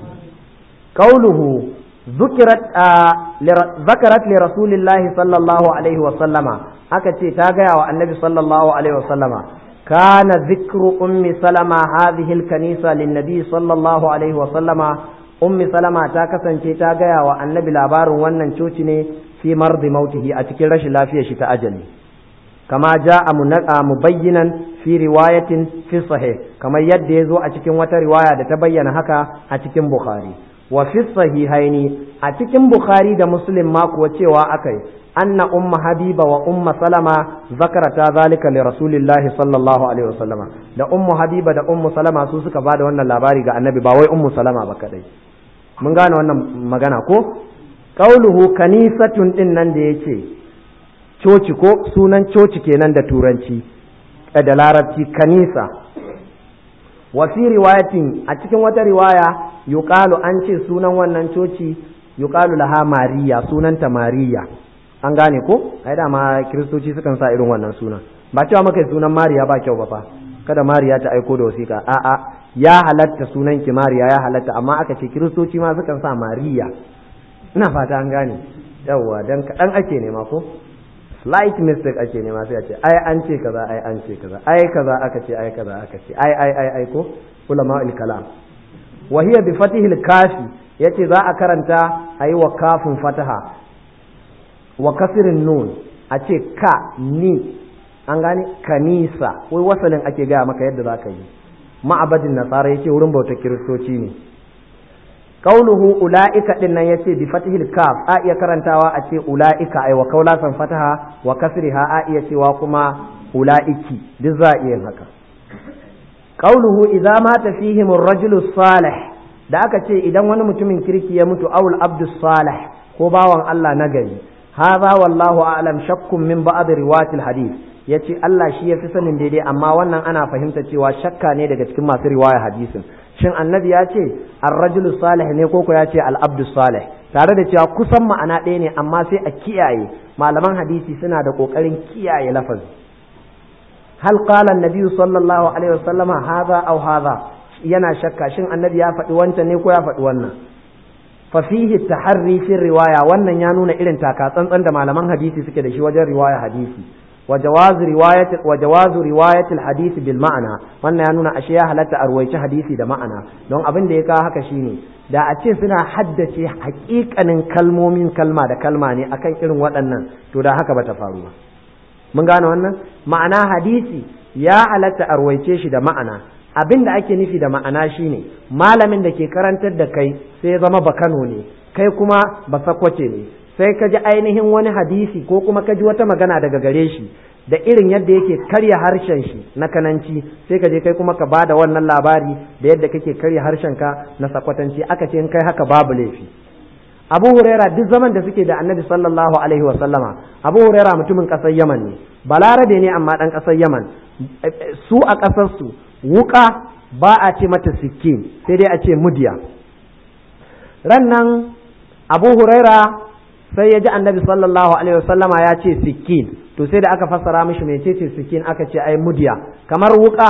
Qauluhu ذكرت ذكرت لرسول الله صلى الله عليه وسلم, aka ce ta gaya wa annabi sallallahu alaihi wasallama. كان ذكر أم سلمة هذه الكنيسة للنبي صلى الله عليه وسلم. أم سلمة تاكسن شيتا جاء والنبي لابار ونن شوتني في مرض موته أتكل رش لا في شتاء أجل, كما جاء مبينا في رواية في صحيح, كما يدزو أتكن وتا رواية تبين هكا أتكن بخاري. وفي الصحيحين أتكن بخاري دا مسلم ماك وتشوا أكي أن أم حبيبة وأم سلمة ذكرتا ذلك لرسول الله صلى الله عليه وسلم. دا أم حبيبة دا أم سلمة سوسك بعد وانا لاباري غا النبي باوي أم سلمة بكدي من غانا وانا مغانا كو. قوله كنيسة إنن دي يتي coci ko sunan coci kenan da turanci da larabci kanisa. wa fi riwayatin, a cikin wata riwaya, yuqalu an ce sunan wannan coci yuqalu laha mariya, sunanta mariya. An gane ko? Ai da ma kiristoci sukan sa irin wannan sunan. Ba cewa maka sunan mariya ba kyau ba fa, kada mariya ta aiko da wasiƙa. A'a, ya halatta sunan ki mariya, ya halatta, amma aka ce kiristoci ma sukan sa mariya. Ina fata an gane. Yawwa, dan kaɗan ake nema ko? Slight mistake ake nema sai a ce ai an ce kaza, ai an ce kaza, ai kaza aka ce, ai kaza aka ce, ai ai ai ai ko ulama al kalam. wa hiya bi fatihil kafi, yace za a karanta ayi wa kafin fataha wa kasirin nun a ce ka ni an gane kanisa wai wasalin ake gaya maka yadda za ka yi ma'abadin nasara yake wurin bautar kiristoci ne qauluhu ulaika din nan yace bi fathil kaf a iya karantawa a ce ulaika ai wa kaulasan fataha wa kasriha a iya cewa kuma ulaiki duk za a iya haka qauluhu idza mata fihim ar-rajulu salih da aka ce idan wani mutumin kirki ya mutu awul abdus salih ko bawan Allah nagari hadha wallahu a'lam shakkun min ba'd riwayatil hadith yace Allah shi yafi sanin daidai amma wannan ana fahimta cewa shakka ne daga cikin masu riwaya hadisin shin annabi ya ce ar-rajulu salih ne ko ko ya ce al-abdu salih tare da cewa kusan ma'ana ɗaya ne amma sai a kiyaye malaman hadisi suna da kokarin kiyaye lafazi hal qala an-nabi sallallahu alaihi wasallama hadha aw hadha yana shakka shin annabi ya faɗi wancan ne ko ya faɗi wannan fa fihi taharri fi riwaya wannan ya nuna irin taka tsantsan da malaman hadisi suke da shi wajen riwaya hadisi وجواز رواية وجواز رواية الحديث بالمعنى wannan ya nuna ashe ya halatta a ruwaici hadisi da ma'ana don abin da ya kawo haka shine da a ce suna haddace hakikanin kalmomin kalma da kalma ne akan irin waɗannan to da haka bata faru ba mun gane wannan ma'ana hadisi ya halatta a ruwaice shi da ma'ana abin da ake nufi da ma'ana shine malamin da ke karantar da kai sai ya zama bakano ne kai kuma ba sakwace ne sai ka ji ainihin wani hadisi ko kuma ka ji wata magana daga gare shi da irin yadda yake karya harshen shi na kananci sai ka je kai kuma ka bada wannan labari da yadda kake karya harshen ka na sakwatanci aka ce in kai haka babu laifi Abu Huraira duk zaman da suke da Annabi sallallahu alaihi wa sallama Abu Huraira mutumin kasar Yaman ne balarabe ne amma dan kasar Yaman su a kasar su wuka ba a ce mata sikkin sai dai a ce mudiya ran nan Abu Huraira sai ya ji annabi sallallahu alaihi wasallama ya ce sikkin to sai da aka fassara mishi mecece sikkin aka ce ai mudiya kamar wuka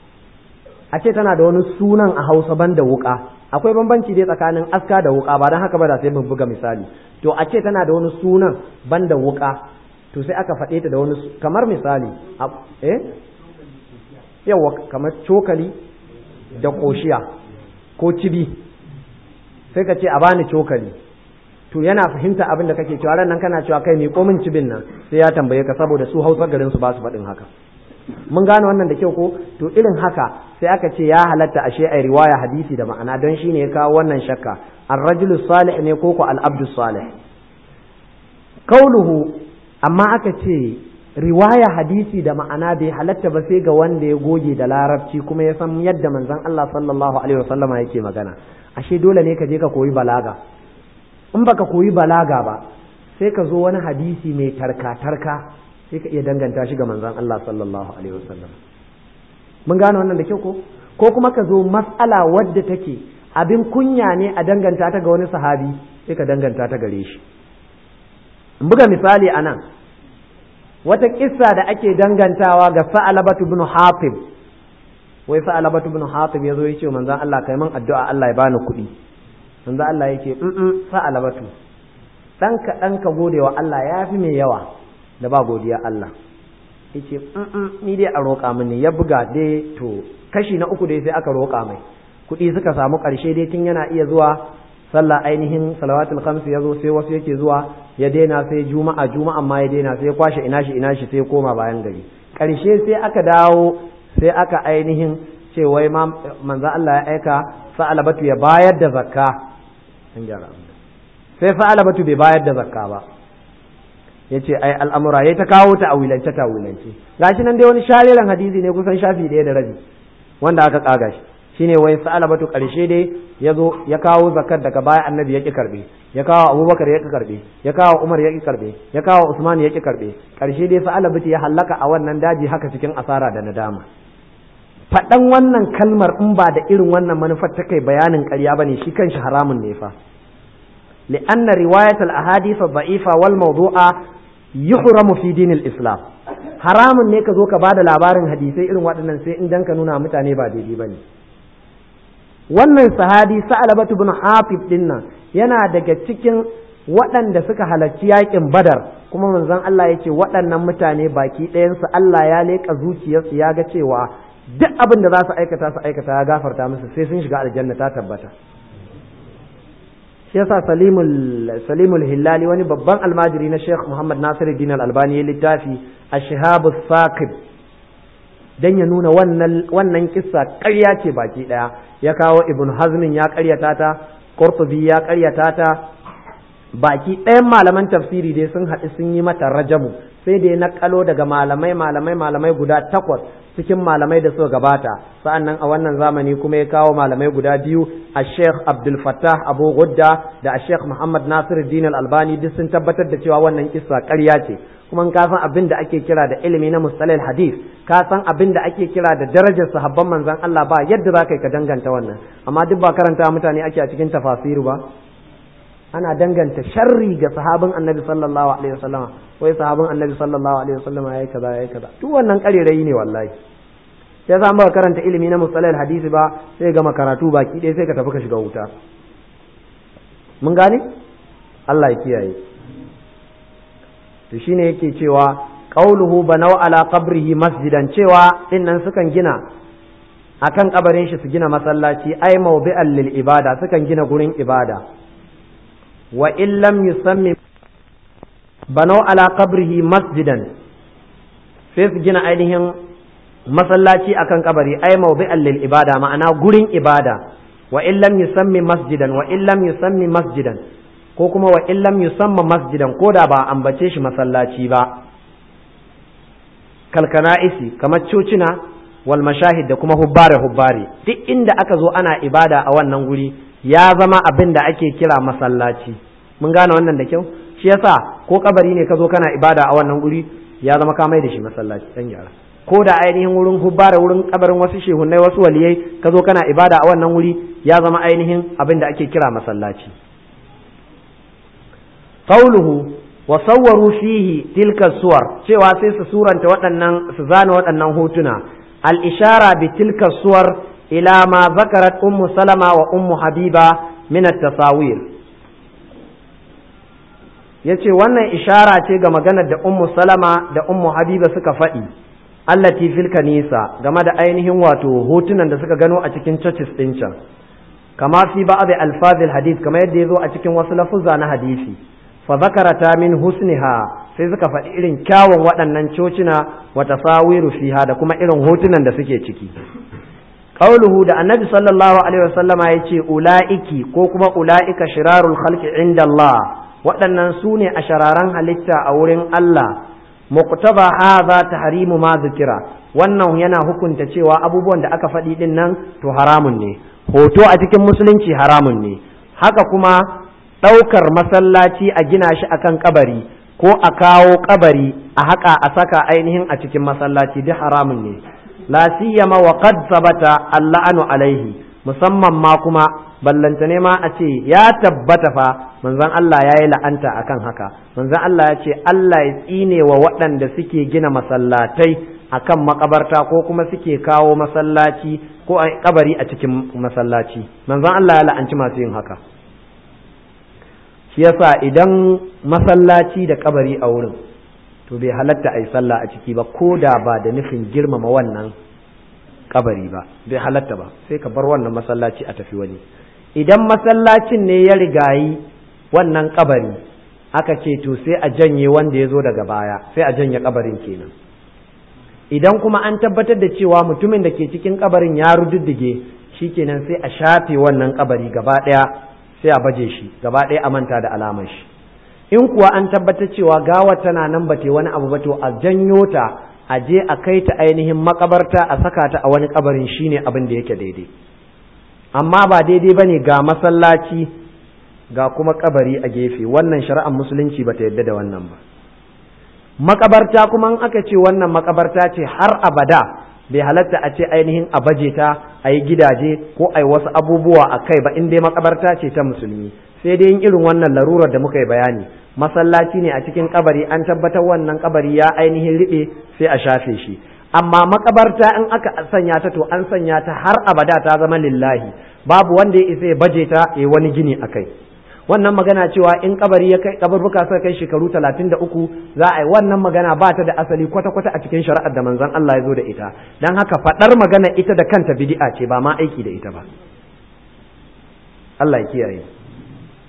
a ce tana da wani sunan a Hausa banda wuka akwai bambanci dai tsakanin aska da wuka ba dan haka ba da sai mun buga misali to a ce tana da wani sunan banda wuka to sai aka faɗe ta da wani kamar misali eh yawa kamar cokali da koshiya ko cibi sai ka ce a bani cokali to yana fahimta abin da kake cewa nan kana cewa kai ne komin cibin nan sai ya tambaye ka saboda su Hausar garin su ba su faɗin haka mun gane wannan da kyau ko to irin haka sai aka ce ya halatta ashe ai riwaya hadisi da ma'ana don shine ya kawo wannan shakka ar-rajulu salih ne ko ko al-abdu salih kauluhu amma aka ce riwaya hadisi da ma'ana bai halatta ba sai ga wanda ya goge da larabci kuma ya san yadda manzon Allah sallallahu alaihi wasallama yake magana ashe dole ne ka je ka koyi balaga in baka koyi balaga ba sai ka zo wani hadisi mai tarka-tarka sai ka iya danganta shi ga manzon Allah sallallahu alaihi wasallam mun gane wannan da kyau ko ko kuma ka zo mas'ala wadda take abin kunya ne a danganta ta ga wani sahabi sai ka danganta ta gare shi in buga misali anan wata kissa da ake dangantawa ga Sa'alabatu ibn Hatib wai Sa'alabatu ibn Hatib yazo ya ce manzon Allah kai min addu'a Allah ya bani kuɗi manzo Allah yake in Sa'alabatu dan ka dan ka gode wa Allah yafi mai yawa da ba godiya Allah yace in ni dai a roƙa mini ya buga dai to kashi na uku dai sai aka roƙa mai kuɗi suka samu ƙarshe dai tun yana iya zuwa sallah ainihin salawatul khams yazo sai wasu yake zuwa ya daina sai juma'a juma'a amma ya daina sai ya kwashe ina shi ina shi sai ya koma bayan gari ƙarshe sai aka dawo sai aka ainihin ce wai manzo Allah ya aika Sa'alabatu ya bayar da zakka sai Sa'alabatu bai bayar da zakka ba yace ai al'amura yayi ta kawo ta awilance ta awilance gashi nan dai wani shariran hadisi ne kusan shafi ɗaya da rabi wanda aka kaga shi shine wai Sa'alabatu karshe dai yazo ya kawo zakkar daga baya annabi yaki karbe ya kawo Abubakar yaki karbe ya kawo Umar yaki karbe ya kawo Usman yaki karbe karshe dai Sa'alabatu ya hallaka a wannan daji haka cikin asara da nadama faɗan wannan kalmar in ba da irin wannan manufar ta kai bayanin ƙarya bane shi kanshi haramun ne fa li'anna riwayat al-ahadith ad-da'ifa wal mawdu'a yuhramu fi din al-islam haramun ne ka zo ka bada labarin hadisai irin waɗannan sai in dan ka nuna mutane ba daidai bane wannan sahabi Sa'alabatu ibn Hatib dinnan yana daga cikin waɗanda suka halarci yakin Badar kuma manzon Allah yake waɗannan mutane baki ɗayansu Allah ya leƙa zuciyarsu ya ga cewa duk abin da za su aikata su aikata ya gafarta musu sai sun shiga aljanna ta tabbata shi yasa salimul salimul hillali wani babban almajiri na Sheikh Muhammad Nasiruddin Al-Albani ya littafi Ash-Shihabus Saqib dan ya nuna wannan wannan kissa ƙarya ce baki daya ya kawo Ibn Hazmin ya ƙaryata ta Qurtubi ya ƙaryata ta baki ɗayan malaman tafsiri dai sun haɗu sun yi mata rajamu sai dai na kalo daga malamai malamai malamai guda takwas cikin malamai da suka gabata sa'annan a wannan zamani kuma ya kawo malamai guda biyu a Sheikh Abdul Fattah Abu Ghudda da a Sheikh Muhammad Nasiruddin Al-Albani duk sun tabbatar da cewa wannan kissa ƙarya ce kuma ka san abin da ake kira da ilimi na mustalahil hadith ka san abin da ake kira da darajar sahabban manzon Allah ba yadda za ka danganta wannan amma duk ba karanta mutane ake a cikin tafasiru ba ana danganta sharri ga sahabin annabi sallallahu alaihi wasallam wai sahabin annabi sallallahu alaihi wasallam yayi kaza yayi kaza duk wannan karerayi ne wallahi sai za mu karanta ilimi na mustalahil hadisi ba sai ga makaratu baki dai sai ka tafi ka shiga wuta mun gane Allah ya kiyaye to shine yake cewa qauluhu banau ala qabrihi masjidan cewa dinnan sukan gina akan kabarin shi su gina masallaci ai mawdi'an lil ibada sukan gina gurin ibada wa in lam yusammi banau ala qabrihi masjidan sai su gina ainihin masallaci akan kabari ai mawdi'an lil ibada ma'ana gurin ibada wa in lam yusammi masjidan wa in lam yusammi masjidan ko kuma wa in lam yusamma masjidan ko da ba ambace shi masallaci ba kalkana'isi kamar cocina wal mashahid da kuma hubbare hubbare duk inda aka zo ana ibada a wannan guri ya zama abin da ake kira masallaci mun gane wannan da kyau shi yasa ko kabari ne ka zo kana ibada a wannan guri ya zama ka mai da shi masallaci dan gyara ko da ainihin wurin hubbara wurin kabarin wasu shehunnai wasu waliyai ka zo kana ibada a wannan wuri ya zama ainihin abin da ake kira masallaci qauluhu wa sawwaru fihi tilka suwar cewa sai su suranta waɗannan su zana waɗannan hotuna al ishara bi tilka suwar ila ma zakarat ummu salama wa ummu habiba min at-tasawir yace wannan ishara ce ga maganar da ummu salama da ummu habiba suka faɗi allati fil kanisa game da ainihin wato hotunan da suka gano a cikin churches din can kama fi ba'd alfazil hadith kama yadda yazo a cikin wasu lafuzza na hadisi fa zakarata min husniha sai suka faɗi irin kyawun waɗannan cocina wa tasawiru fiha da kuma irin hotunan da suke ciki qauluhu da annabi sallallahu alaihi wasallama yace ulaiki ko kuma ulaika shirarul khalqi inda Allah waɗannan su ne a shararan halitta a wurin Allah muqtaba hadha tahrimu ma zikira wannan yana hukunta cewa abubuwan da aka faɗi din nan to haramun ne hoto a cikin musulunci haramun ne haka kuma ɗaukar masallaci a gina shi akan kabari ko a kawo kabari a haka a saka ainihin a cikin masallaci duk haramun ne la siyama wa qad sabata alla'anu alaihi musamman ma kuma ballantane ma a ce ya tabbata fa manzon Allah ya yi la'anta akan haka manzon Allah ya ce Allah ya tsine wa waɗanda suke gina masallatai akan makabarta ko kuma suke kawo masallaci ko a kabari a cikin masallaci manzon Allah ya la'anci masu yin haka shi yasa idan masallaci da kabari a wurin to bai halatta a yi sallah a ciki ba ko da ba da nufin girmama wannan kabari ba bai halatta ba sai ka bar wannan masallaci a tafi wani idan masallacin ne ya rigayi wannan kabari aka ce to sai a janye wanda ya zo daga baya sai a janye kabarin kenan idan kuma an tabbatar da cewa mutumin da ke cikin kabarin ya rududdige shikenan sai a shafe wannan kabari gaba daya sai a baje shi gaba daya a manta da alamar shi in kuwa an tabbatar cewa gawar tana nan bate wani abu ba to a janyo ta a je a kai ta ainihin makabarta a saka ta a wani kabarin shine abin da yake daidai amma ba daidai bane ga masallaci ga kuma kabari a gefe wannan shari'ar musulunci bata yadda da wannan ba makabarta kuma in aka ce wannan makabarta ce har abada bai halatta a ce ainihin a baje ta a yi gidaje ko a yi wasu abubuwa a kai ba in dai makabarta ce ta musulmi sai dai yin irin wannan larurar da muka yi bayani masallaci ne a cikin kabari an tabbatar wannan kabari ya ainihin riɓe sai a shafe shi amma makabarta in aka sanya ta to an sanya ta har abada ta zama lillahi babu wanda ya isa ya baje ta ya wani gini a kai wannan magana cewa in kabari ya kai kaburbuka suka kai shekaru talatin da uku za a yi wannan magana ba ta da asali kwata-kwata a cikin shari'ar da manzon Allah ya zo da ita dan haka faɗar magana ita da kanta bid'a ce ba ma aiki da ita ba Allah ya kiyaye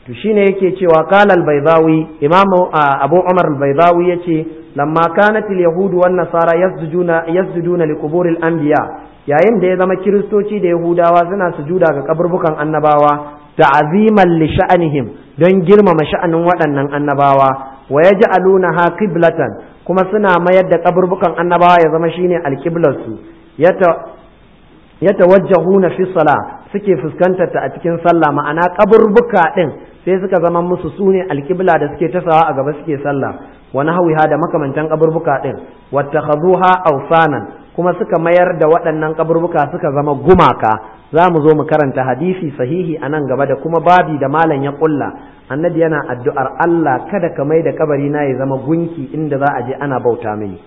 to shine yake cewa qala al-baydawi imamu abu umar al-baydawi yace lamma kanat al-yahud wan nasara yasjuduna yasjuduna li qubur al-anbiya yayin da ya zama kiristoci da yahudawa suna sujuda ga kaburbukan annabawa ta'ziman li sha'anihim don girmama sha'anin waɗannan annabawa wa yaj'alunaha qiblatan kuma suna mayar da kaburbukan annabawa ya zama shine al-qiblarsu yata yatawajjahuna fi salah suke fuskantar ta a cikin sallah ma'ana kaburbuka din sai suka zama musu sune alqibla da suke tasawa a gaba suke sallah wa nahwiha da makamantan kaburbuka din wattakhadhuha awsanan kuma suka mayar da waɗannan kaburbuka suka zama gumaka za mu zo mu karanta hadisi sahihi a nan gaba da kuma babi da malam ya kulla annabi yana addu'ar Allah kada ka mai da kabari na ya zama gunki inda za a je ana bauta mini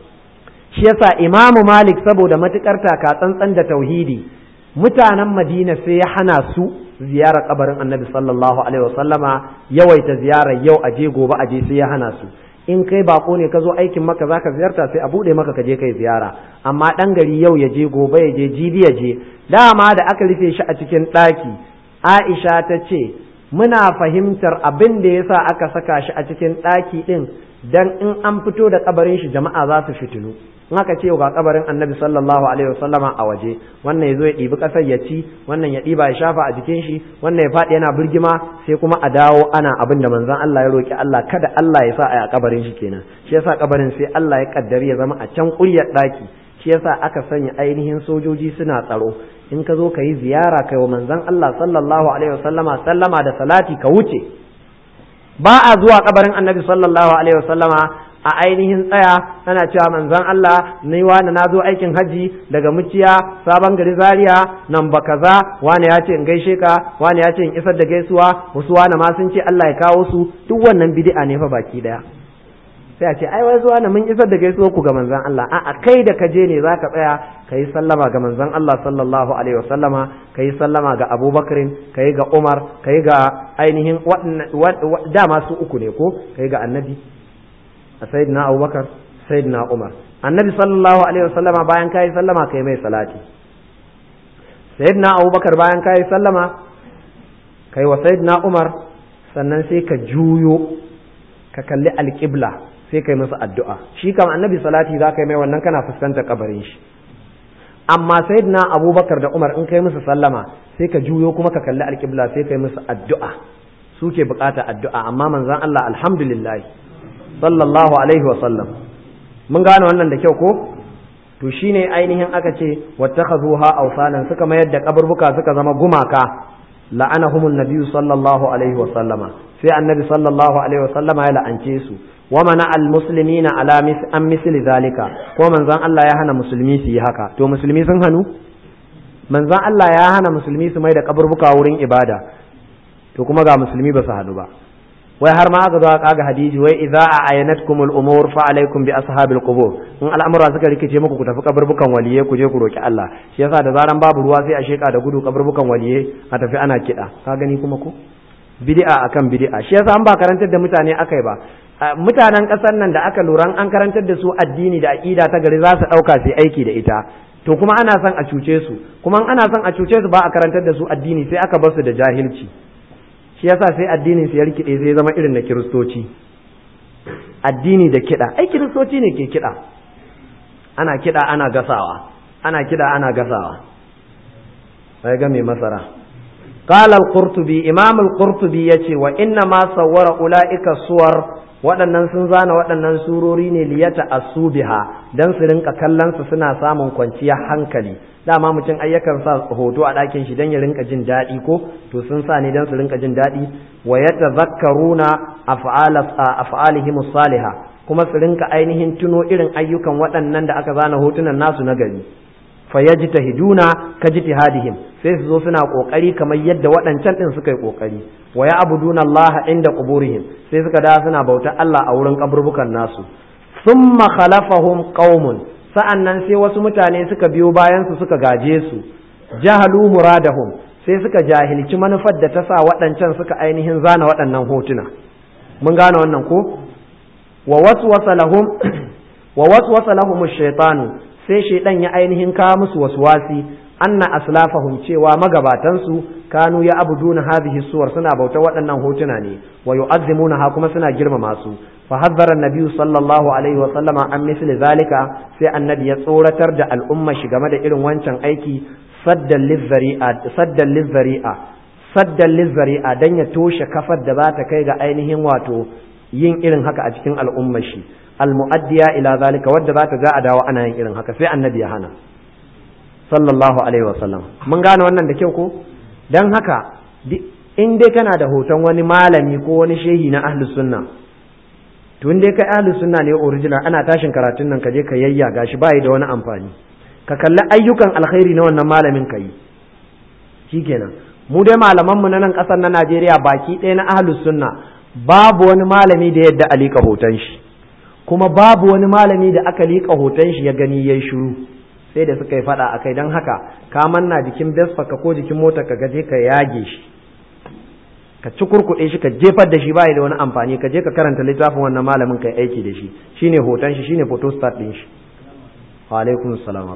shi yasa imamu malik saboda matukar taka tsantsan da tauhidi mutanen madina sai ya hana su ziyarar kabarin annabi sallallahu alaihi wasallama yawaita ziyarar yau aje gobe aje sai ya hana su in kai bako ne ka zo aikin maka zaka ziyarta sai a bude maka ka je kai ziyara amma dan gari yau ya je gobe ya je jibi ya je dama da aka rufe shi a cikin daki Aisha ta ce muna fahimtar abin da yasa aka saka shi a cikin daki din dan in an fito da kabarin shi jama'a za su fitinu in aka ce ga kabarin annabi sallallahu alaihi wasallama a waje wannan yazo ya ɗibi ƙasar ya ci wannan ya ɗiba ya shafa a jikin shi wannan ya faɗi yana birgima sai kuma a dawo ana abin da manzon Allah ya roki Allah kada Allah ya sa a kabarin shi kenan shi yasa kabarin sai Allah ya kaddari ya zama a can kuryar ɗaki shi yasa aka sanya ainihin sojoji suna tsaro in ka zo ka yi ziyara kai wa manzon Allah sallallahu alaihi wasallama sallama da salati ka wuce ba a zuwa kabarin annabi sallallahu alaihi wasallama a ainihin tsaya ana cewa manzon Allah ni wani na zo aikin haji daga muciya sabon gari zaria nan ba kaza wani ya ce in gaishe ka wani ya ce in isar da gaisuwa wasu wani ma sun ce Allah ya kawo su duk wannan bid'a ne fa baki daya sai a ce ai wai zuwa na mun isar da gaisuwa ku ga manzon Allah a kai da ka je ne zaka tsaya kai sallama ga manzon Allah sallallahu alaihi wasallama kai sallama ga Abubakar kai ga Umar kai ga ainihin dama su uku ne ko kai ga annabi sayyidina Abubakar sayyidina Umar annabi sallallahu alaihi wasallama bayan kai sallama kai mai salati sayyidina Abubakar bayan kai sallama kai wa sayyidina Umar sannan sai ka juyo ka kalli alqibla sai kai masa addu'a shi kam annabi salati za kai mai wannan kana fuskantar kabarin shi amma sayyidina Abubakar da Umar in kai musu sallama sai ka juyo kuma ka kalli alqibla sai kai musu addu'a suke bukata addu'a amma manzon Allah alhamdulillah sallallahu alaihi wa sallam mun gane wannan da kyau ko to shine ainihin aka ce wattakhazuha awsanan suka mayar da kaburbuka suka zama gumaka la'anahumun nabiyyu sallallahu alaihi wa sallama sai annabi sallallahu alaihi wa sallama ya la'ance su wa mana al muslimina ala mis an misli zalika ko manzon Allah ya hana musulmi su yi haka to musulmi sun hanu manzon Allah ya hana musulmi su mai da kaburbuka wurin ibada to kuma ga musulmi ba su hadu ba wai har ma aka zo aka ga hadisi wai idza a'ayanatkumul umur fa alaikum bi ashabil qubur in al'amura suka rikice muku ku tafi kaburbukan waliye ku je ku roki Allah shi yasa da zaran babu ruwa sai a sheka da gudu kaburbukan waliye a tafi ana kida ka gani kuma ko bid'a akan bid'a shi yasa an ba karantar da mutane akai ba mutanen kasar nan da aka lura an karantar da su addini da aqida ta gari za su dauka su aiki da ita to kuma ana son a cuce su kuma ana son a cuce su ba a karantar da su addini sai aka bar su da jahilci shi yasa sai addinin su ya rikide sai zama irin na kiristoci addini da kiɗa ai kiristoci ne ke kiɗa ana kiɗa ana gasawa ana kiɗa ana gasawa sai ga mai masara qala al-qurtubi imam al-qurtubi yace wa inna ma sawwara ulaika suwar waɗannan sun zana waɗannan surori ne liyata asubiha dan su rinka kallon su suna samun kwanciyar hankali dama mutum ayyakan sa hoto a ɗakin shi dan ya rinka jin daɗi ko to sun sa ne dan su rinka jin daɗi wa yatazakkaruna af'alihim salihah kuma su rinka ainihin tuno irin ayyukan waɗannan da aka zana hotunan nasu na gari fayajtahiduna kajtihadihim sai su zo suna kokari kamar yadda waɗancan din suka yi kokari wa ya'buduna Allah inda quburihim sai suka da suna bauta Allah a wurin kaburbukan nasu thumma khalafahum qaumun sa'annan sai wasu mutane suka biyo bayan su suka gaje su jahalu muradahum sai suka jahilci manufar da ta sa waɗancan suka ainihin zana waɗannan hotuna mun gane wannan ko wa waswasa lahum wa waswasa lahum ash-shaytanu sai shaidan ya ainihin kawo musu waswasi anna aslafahum cewa magabatansu kanu ya abuduna hadhihi suwar suna bauta waɗannan hotuna ne wa yu'azzimunaha kuma suna girmama su fa hazzara an-nabi sallallahu alaihi wa sallama an misli zalika sai annabi ya tsoratar da al'umma shi game da irin wancan aiki saddan lizzari'a saddan lizzari'a saddan lizzari'a dan ya toshe kafar da za ta kai ga ainihin wato yin irin haka a cikin al'ummar shi al-mu'addiya ila zalika wadda za ta ga a dawo ana yin irin haka sai annabi ya hana sallallahu alaihi wa sallam mun gane wannan da kyau ko dan haka in dai kana da hoton wani malami ko wani shehi na ahlus sunna to in dai kai ahlus sunna ne original ana tashin karatun nan ka je ka yayya gashi bai da wani amfani ka kalli ayyukan alkhairi na wannan malamin kai shikenan mu dai malaman mu na nan kasar na Najeriya baki ɗaya na ahlus sunna babu wani malami da yadda alika hoton shi kuma babu wani malami da aka lika hoton shi ya gani yayi shiru sai da suka yi fada akai dan haka ka manna jikin Vespa ka ko jikin mota ka gaje ka yage shi ka ci kurkuɗe shi ka jefar da shi bai da wani amfani ka je ka karanta littafin wannan malamin kai aiki da shi shine hoton shi shine photostat din shi wa alaikum assalam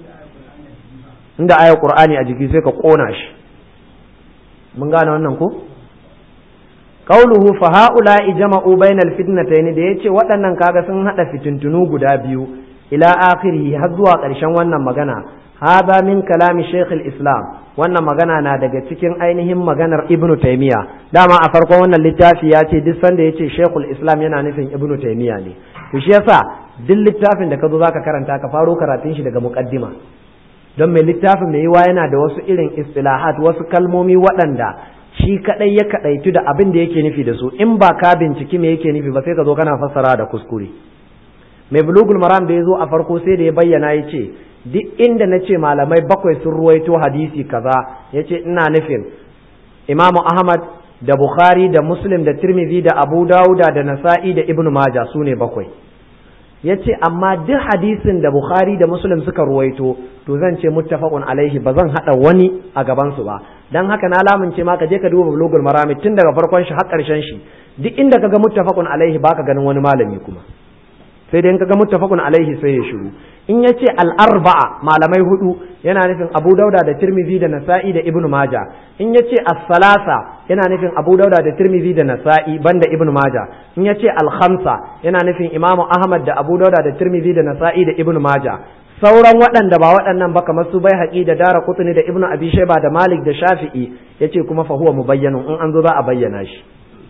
inda ayar qur'ani a jiki sai ka kona shi mun gane wannan ko qauluhu fa haula ijma'u bainal fitnatayn da yace waɗannan kaga sun hada fitintunu guda biyu ila akhirih har zuwa ƙarshen wannan magana hada min kalami shaykh al-islam wannan magana na daga cikin ainihin maganar ibnu taymiya dama a farkon wannan littafi ya ce duk sanda yace shaykh al-islam yana nufin ibnu taymiya ne to shi yasa duk littafin da ka zo zaka karanta ka faro karatun shi daga muqaddima don mai littafin mai yiwa yana da wasu irin istilahat wasu kalmomi waɗanda shi kadai ya kadaitu da abin da yake nufi da su in ba ka binciki me yake nufi ba sai ka zo kana fassara da kuskure mai bulugul maram da ya zo a farko sai da ya bayyana ya ce duk inda na ce malamai bakwai sun ruwaito hadisi kaza ya ce ina nufin imamu ahmad da bukhari da muslim da tirmidhi da abu dawuda da nasa'i da ibnu maja su ne bakwai ya ce amma duk hadisin da bukhari da muslim suka ruwaito to zan ce muttafaqun alaihi ba zan hada wani a gabansu ba dan haka na lamince ma ka je ka duba bulugul marami tun daga farkon shi har karshen shi duk inda kaga muttafaqun alaihi baka ganin wani malami kuma sai dai in kaga muttafaqun alaihi sai ya shiru in yace al arba'a malamai hudu yana nufin Abu Dauda da Tirmidhi da Nasa'i da Ibn Majah in yace as-salasa yana nufin Abu Dauda da Tirmidhi da Nasa'i banda Ibn Majah in yace al khamsa yana nufin Imam Ahmad da Abu Dauda da Tirmidhi da Nasa'i da Ibn Majah sauran waɗanda ba waɗannan ba kamar su Baihaqi da Daraqutni da Ibn Abi Shayba da Malik da Shafi'i yace kuma fa huwa mubayyanun in an zo za a bayyana shi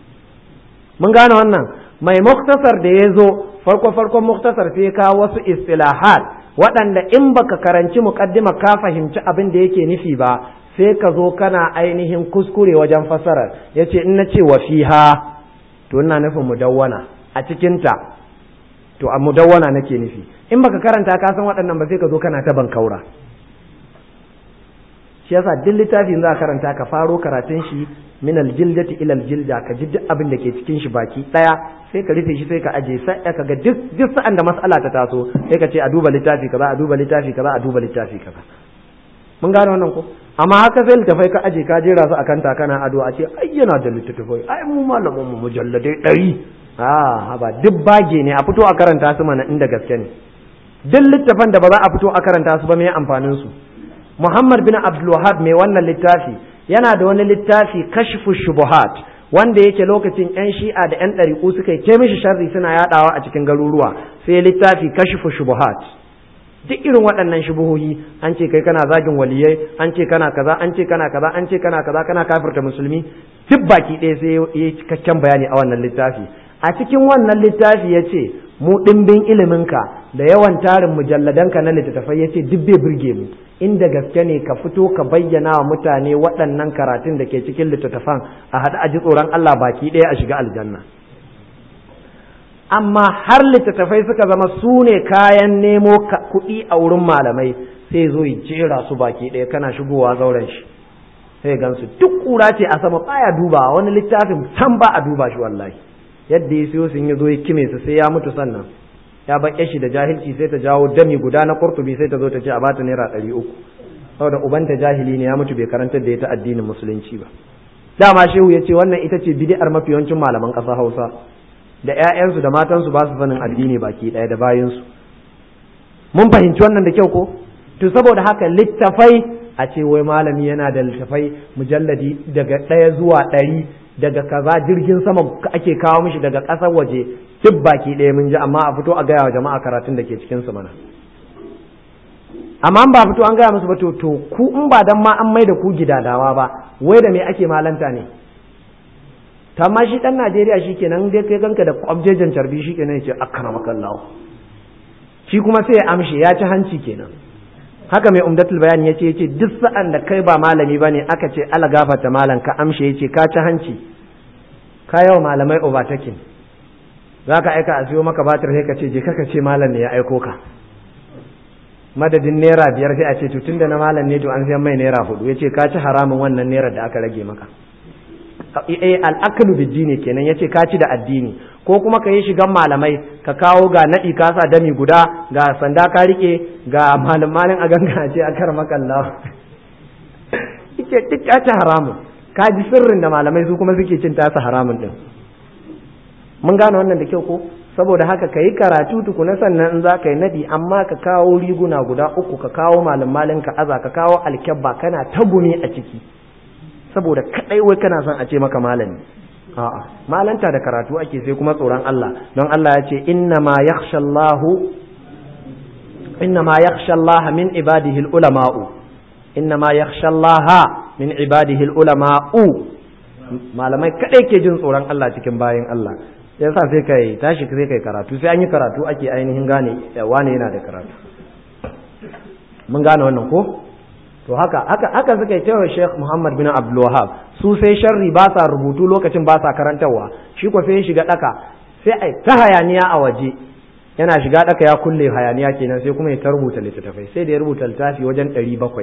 mun gane wannan mai muktasar da ya zo farko farkon muktasar sai ka wasu istilahat waɗanda in baka karanci muqaddima ka fahimci abin da yake nufi ba sai ka zo kana ainihin kuskure wajen fasarar yace in nace wa fiha to ina nufin mudawwana a cikin ta to a mudawwana nake nufi in baka karanta ka san waɗannan ba sai ka zo kana ta bankaura shi yasa duk littafin za ka karanta ka faro karatun shi min aljildati ila aljilda ka ji duk abin da ke cikin shi baki daya sai ka rufe shi sai ka aje sai ka ga duk duk sa'an da mas'ala ta taso sai ka ce a duba littafi kaza a duba littafi kaza a duba littafi kaza mun gane wannan ko amma haka sai littafai ka aje ka jera su akan takana ado a ce ai yana da littafai ai mu malaman mu mujalladai ɗari ah haba duk bage ne a fito a karanta su mana inda gaske ne duk littafan da ba za a fito a karanta su ba me amfanin su Muhammad bin Abdul Wahhab mai wannan littafi yana da wani littafi kashfu shubuhat wanda yake lokacin yan shi'a da yan ɗariƙu suka yi mishi sharri suna yadawa a cikin garuruwa sai littafi kashfu shubuhat duk irin waɗannan shubuhohi an ce kai kana zagin waliyai an ce kana kaza an ce kana kaza an ce kana kaza kana kafirta musulmi duk baki ɗaya sai ya yi cikakken bayani a wannan littafi a cikin wannan littafi ya ce mu ɗimbin iliminka da yawan tarin mujalladanka na littattafai ya ce duk bai burge mu inda gaske ne ka fito ka bayyana wa mutane waɗannan karatun da ke cikin littattafan a haɗa a ji tsoron Allah baki ɗaya a shiga aljanna amma har littattafai suka zama su ne kayan nemo kuɗi a wurin malamai sai zo yi jera su baki ɗaya kana shigowa zauren shi sai gansu duk ƙura ce a sama baya duba wani littafin san ba a duba shi wallahi yadda ya siyo sun yi zo ya kime su sai ya mutu sannan ya baƙe shi da jahilci sai ta jawo dami guda na kurtubi sai ta zo ta ce a bata naira ɗari uku saboda ubanta jahili ne ya mutu bai karantar da ita addinin musulunci ba dama shehu ya ce wannan ita ce bid'ar mafi yawancin malaman ƙasar Hausa da ƴaƴansu da matansu ba su sanin addini baki ɗaya da bayansu mun fahimci wannan da kyau ko to saboda haka littafai a ce wai malami yana da littafai mujalladi daga ɗaya zuwa ɗari daga kaza jirgin sama ake kawo mishi daga ƙasar waje duk baki ɗaya mun ji, amma a fito a gaya wa jama'a karatun da ke cikin su mana. Amma ba fito an gaya musu ba to to ku in ba dan ma an mai da ku gidadawa ba wai da me ake malanta ne? Ta amma shi dan Najeriya shikenan dai kai ganka da kwabjejen carbi shikenan yace akramakallahu, shi kuma sai ya amshe ya ci hanci kenan. Haka mai umdatul bayani yace yace duk sa'an da kai ba malami bane aka ce ala gafarta malam ka amshe yace ka ci hanci, ka yawa malamai overtaking, zaka aika a siyo maka batir sai ka ce je kaka ce malam ne ya aiko ka, madadin naira biyar sai a ce to tunda na malam ne to an sayan mai naira hudu, yace ka ci haramun wannan naira da aka rage maka. eh al'aklu bid-dini kenan yace ka ci da addini. Ko kuma ka yi shigan malamai ka kawo ga nadi ka sa dami guda ga sanda ka rike ga malamalin a ganga ce a kar makallah yake duk ka ci haramun, ka ji sirrin da malamai su kuma suke cin tasa haramun din. Mun gane wannan da kyau ko? Saboda haka ka yi karatu tukuna sannan in za ka yi nadi, amma ka kawo riguna guda uku ka kawo malamalin ka aza ka kawo alkyabba kana tagumi a ciki saboda kadai wai kana son a ce maka malami. A'a, malanta da karatu ake, sai kuma tsoron Allah, don Allah ya ce inna ma yakhsha Allah inna ma yakhsha Allah min ibadihi al-ulama'u inna ma yakhsha Allah min ibadihi al-ulama'u malamai kadai ke jin tsoron Allah cikin bayin Allah. Yasa sai kai tashi sai kai karatu, sai an yi karatu ake ainihin gane wane yana da karatu. Mun gane wannan ko? To haka haka haka suka yi cewa Sheikh Muhammad bin Abdul Wahhab, su sai sharri ba sa rubutu lokacin ba sa karantarwa, shi ko sai ya shiga daka sai ai ta hayaniya a waje, yana shiga daka ya kulle hayaniya kenan sai kuma ya ta rubuta littattafai, sai da ya rubuta littafi wajen ɗari bakwai.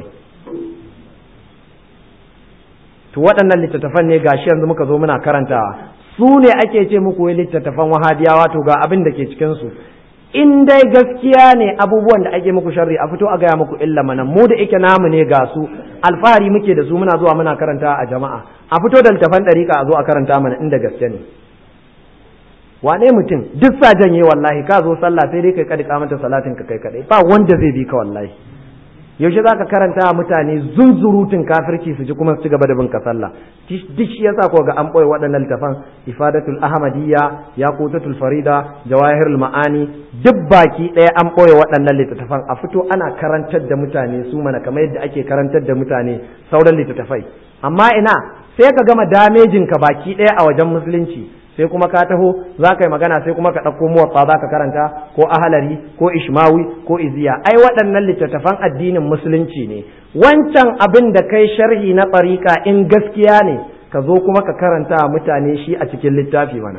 To waɗannan littattafan ne gashi yanzu muka zo muna karantawa, su ne ake ce muku wai littattafan Wahabiyawa. To ga abin da ke cikin su, in dai gaskiya ne abubuwan da ake muku sharri a fito a gaya muku illa mana, mu da ike namu ne ga su alfahari muke da su, muna zuwa muna karanta a jama'a, a fito da littafan ɗariƙa a zo a karanta mana inda gaske ne. Wane mutum duk sa janye wallahi, ka zo sallah sai dai kai kadika mata salatin ka kai kadai, ba wanda zai bi ka wallahi. Yaushe za ka karanta mutane zunzurutun kafirci su ji kuma su ci gaba da bin ka sallah? Duk shi yasa ko ga an ɓoye waɗannan littafan, ifadatul ahmadiyya, yaqutatul farida, jawahirul ma'ani, duk baki ɗaya an ɓoye waɗannan littattafan, a fito ana karantar da mutane su mana kamar yadda ake karantar da mutane sauran littattafai. Amma ina sai ka gama damejin ka baki ɗaya a wajen musulunci, sai kuma ka taho za ka yi magana sai kuma ka ɗauko muwatsa za ka karanta, ko ahalari ko ishmawi ko iziya. Ai waɗannan littattafan addinin musulunci ne. Wancan abin da kai sharhi na ɗariƙa in gaskiya ne, ka zo kuma ka karanta mutane shi a cikin littafi mana.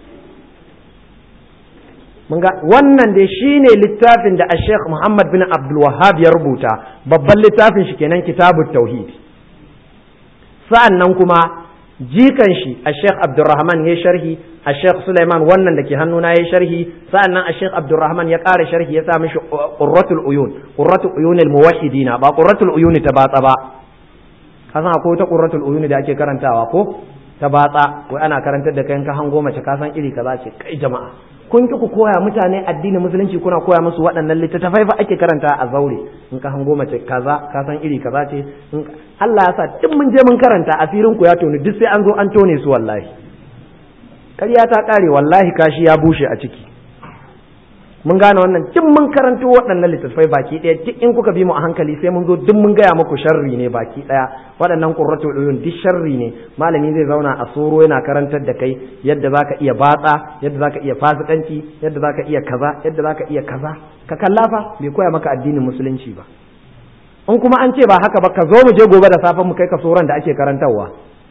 Mun ga wannan dai shine littafin da Sheikh Muhammad bin Abdul Wahhab ya rubuta, babban littafin shi kenan Kitabut Tauhid. Sa'annan kuma jikan shi a Sheikh Abdurrahman ya sharhi, a Sheikh Sulaiman wannan da ke hannuna ya sharhi, sa'annan a Sheikh Abdurrahman ya ƙara sharhi ya sa mishi Qurratul Uyun, Qurratul Uyun al-Muwahhidina, ba Qurratul Uyun ta batsa ba. Kasan akwai ta Qurratul Uyun da ake karantawa ko ta batsa, wai ana karantar da kai ka hango mace ka san iri kaza ce. Kai jama'a, kun ki ku koya mutane addinin musulunci, kuna koya musu waɗannan littattafai fa ake karanta a zaure. In ka hango mace kaza ka san iri kaza ce, Allah ya sa duk mun je mun karanta, asirin ku ya toni, duk sai an zo an tone su wallahi. Ƙarya ta ƙare wallahi, kashi ya bushe a ciki. Mun gane wannan, duk mun karanto waɗannan littattafai baki ɗaya, duk in kuka bi mu a hankali sai mun zo duk mun gaya muku sharri ne baki ɗaya. Waɗannan qurratul uyun duk sharri ne. Malami zai zauna a soro yana karantar da kai yadda zaka iya batsa, yadda zaka iya fasikanci, yadda zaka iya kaza, yadda zaka iya kaza. Ka kalla fa bai koya maka addinin musulunci ba. In kuma an ce ba haka ba, ka zo mu je gobe da safe mu kai ka soran da ake karantarwa.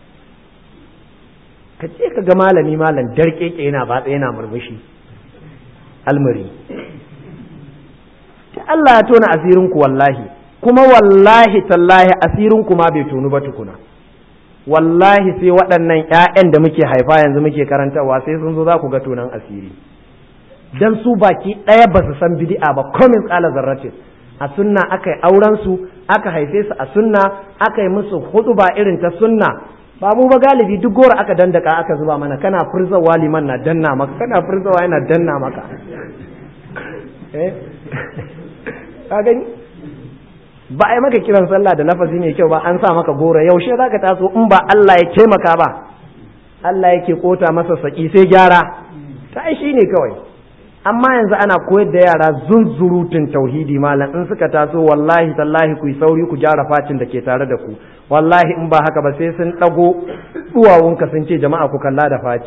Ka ce ka ga malami malam darkeke yana batsa yana murmushi almari. Allah ya tona asirin ku wallahi, kuma wallahi tallahi asirin ku ma bai tonu ba tukuna. Wallahi sai waɗannan ƴaƴan da muke haifa yanzu muke karantarwa sai sun zo za ku ga tonan asiri. Dan su baki ɗaya ba su san bid'a ba, komin tsala zarratin. A sunna aka yi auren su, aka haife su a sunna, aka yi musu hutuba irin ta sunna. Ba mu ba galibi duk gora aka dandaka aka zuba mana, kana furzawa liman na danna maka, kana furzawa yana danna maka. Eh? Ka gani? ba a yi maka kiran sallah da lafazi mai kyau ba an sa maka goro, yaushe za ka taso in ba Allah ya taimaka ba, Allah yake kota masa saki sai gyara, ta shi ne kawai. Amma yanzu ana koyar da yara zunzurutun tauhidi malam, in suka taso wallahi tallahi ku yi sauri ku gyara facin da ke tare da ku, wallahi in ba haka ba sai sun ɗago duwawunka sun ce jama'a ku kalla da faci.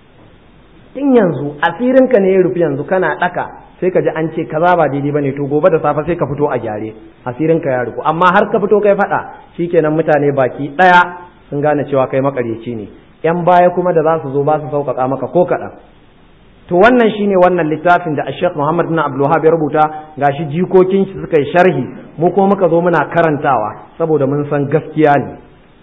In yanzu asirinka ne ya rufi yanzu kana ɗaka sai ka ji an ce kaza ba daidai bane, to gobe da safe sai ka fito a gyare, asirinka ya rufu. Amma har ka fito kai faɗa shikenan mutane baki ɗaya sun gane cewa kai makaryaci ne, yan baya kuma da za su zo ba su sauƙaƙa maka ko kaɗan. To wannan shine wannan littafin da Sheikh Muhammad bin Abdul Wahhab ya rubuta, gashi jikokin shi suka yi sharhi, mu kuma muka zo muna karantawa saboda mun san gaskiya ne.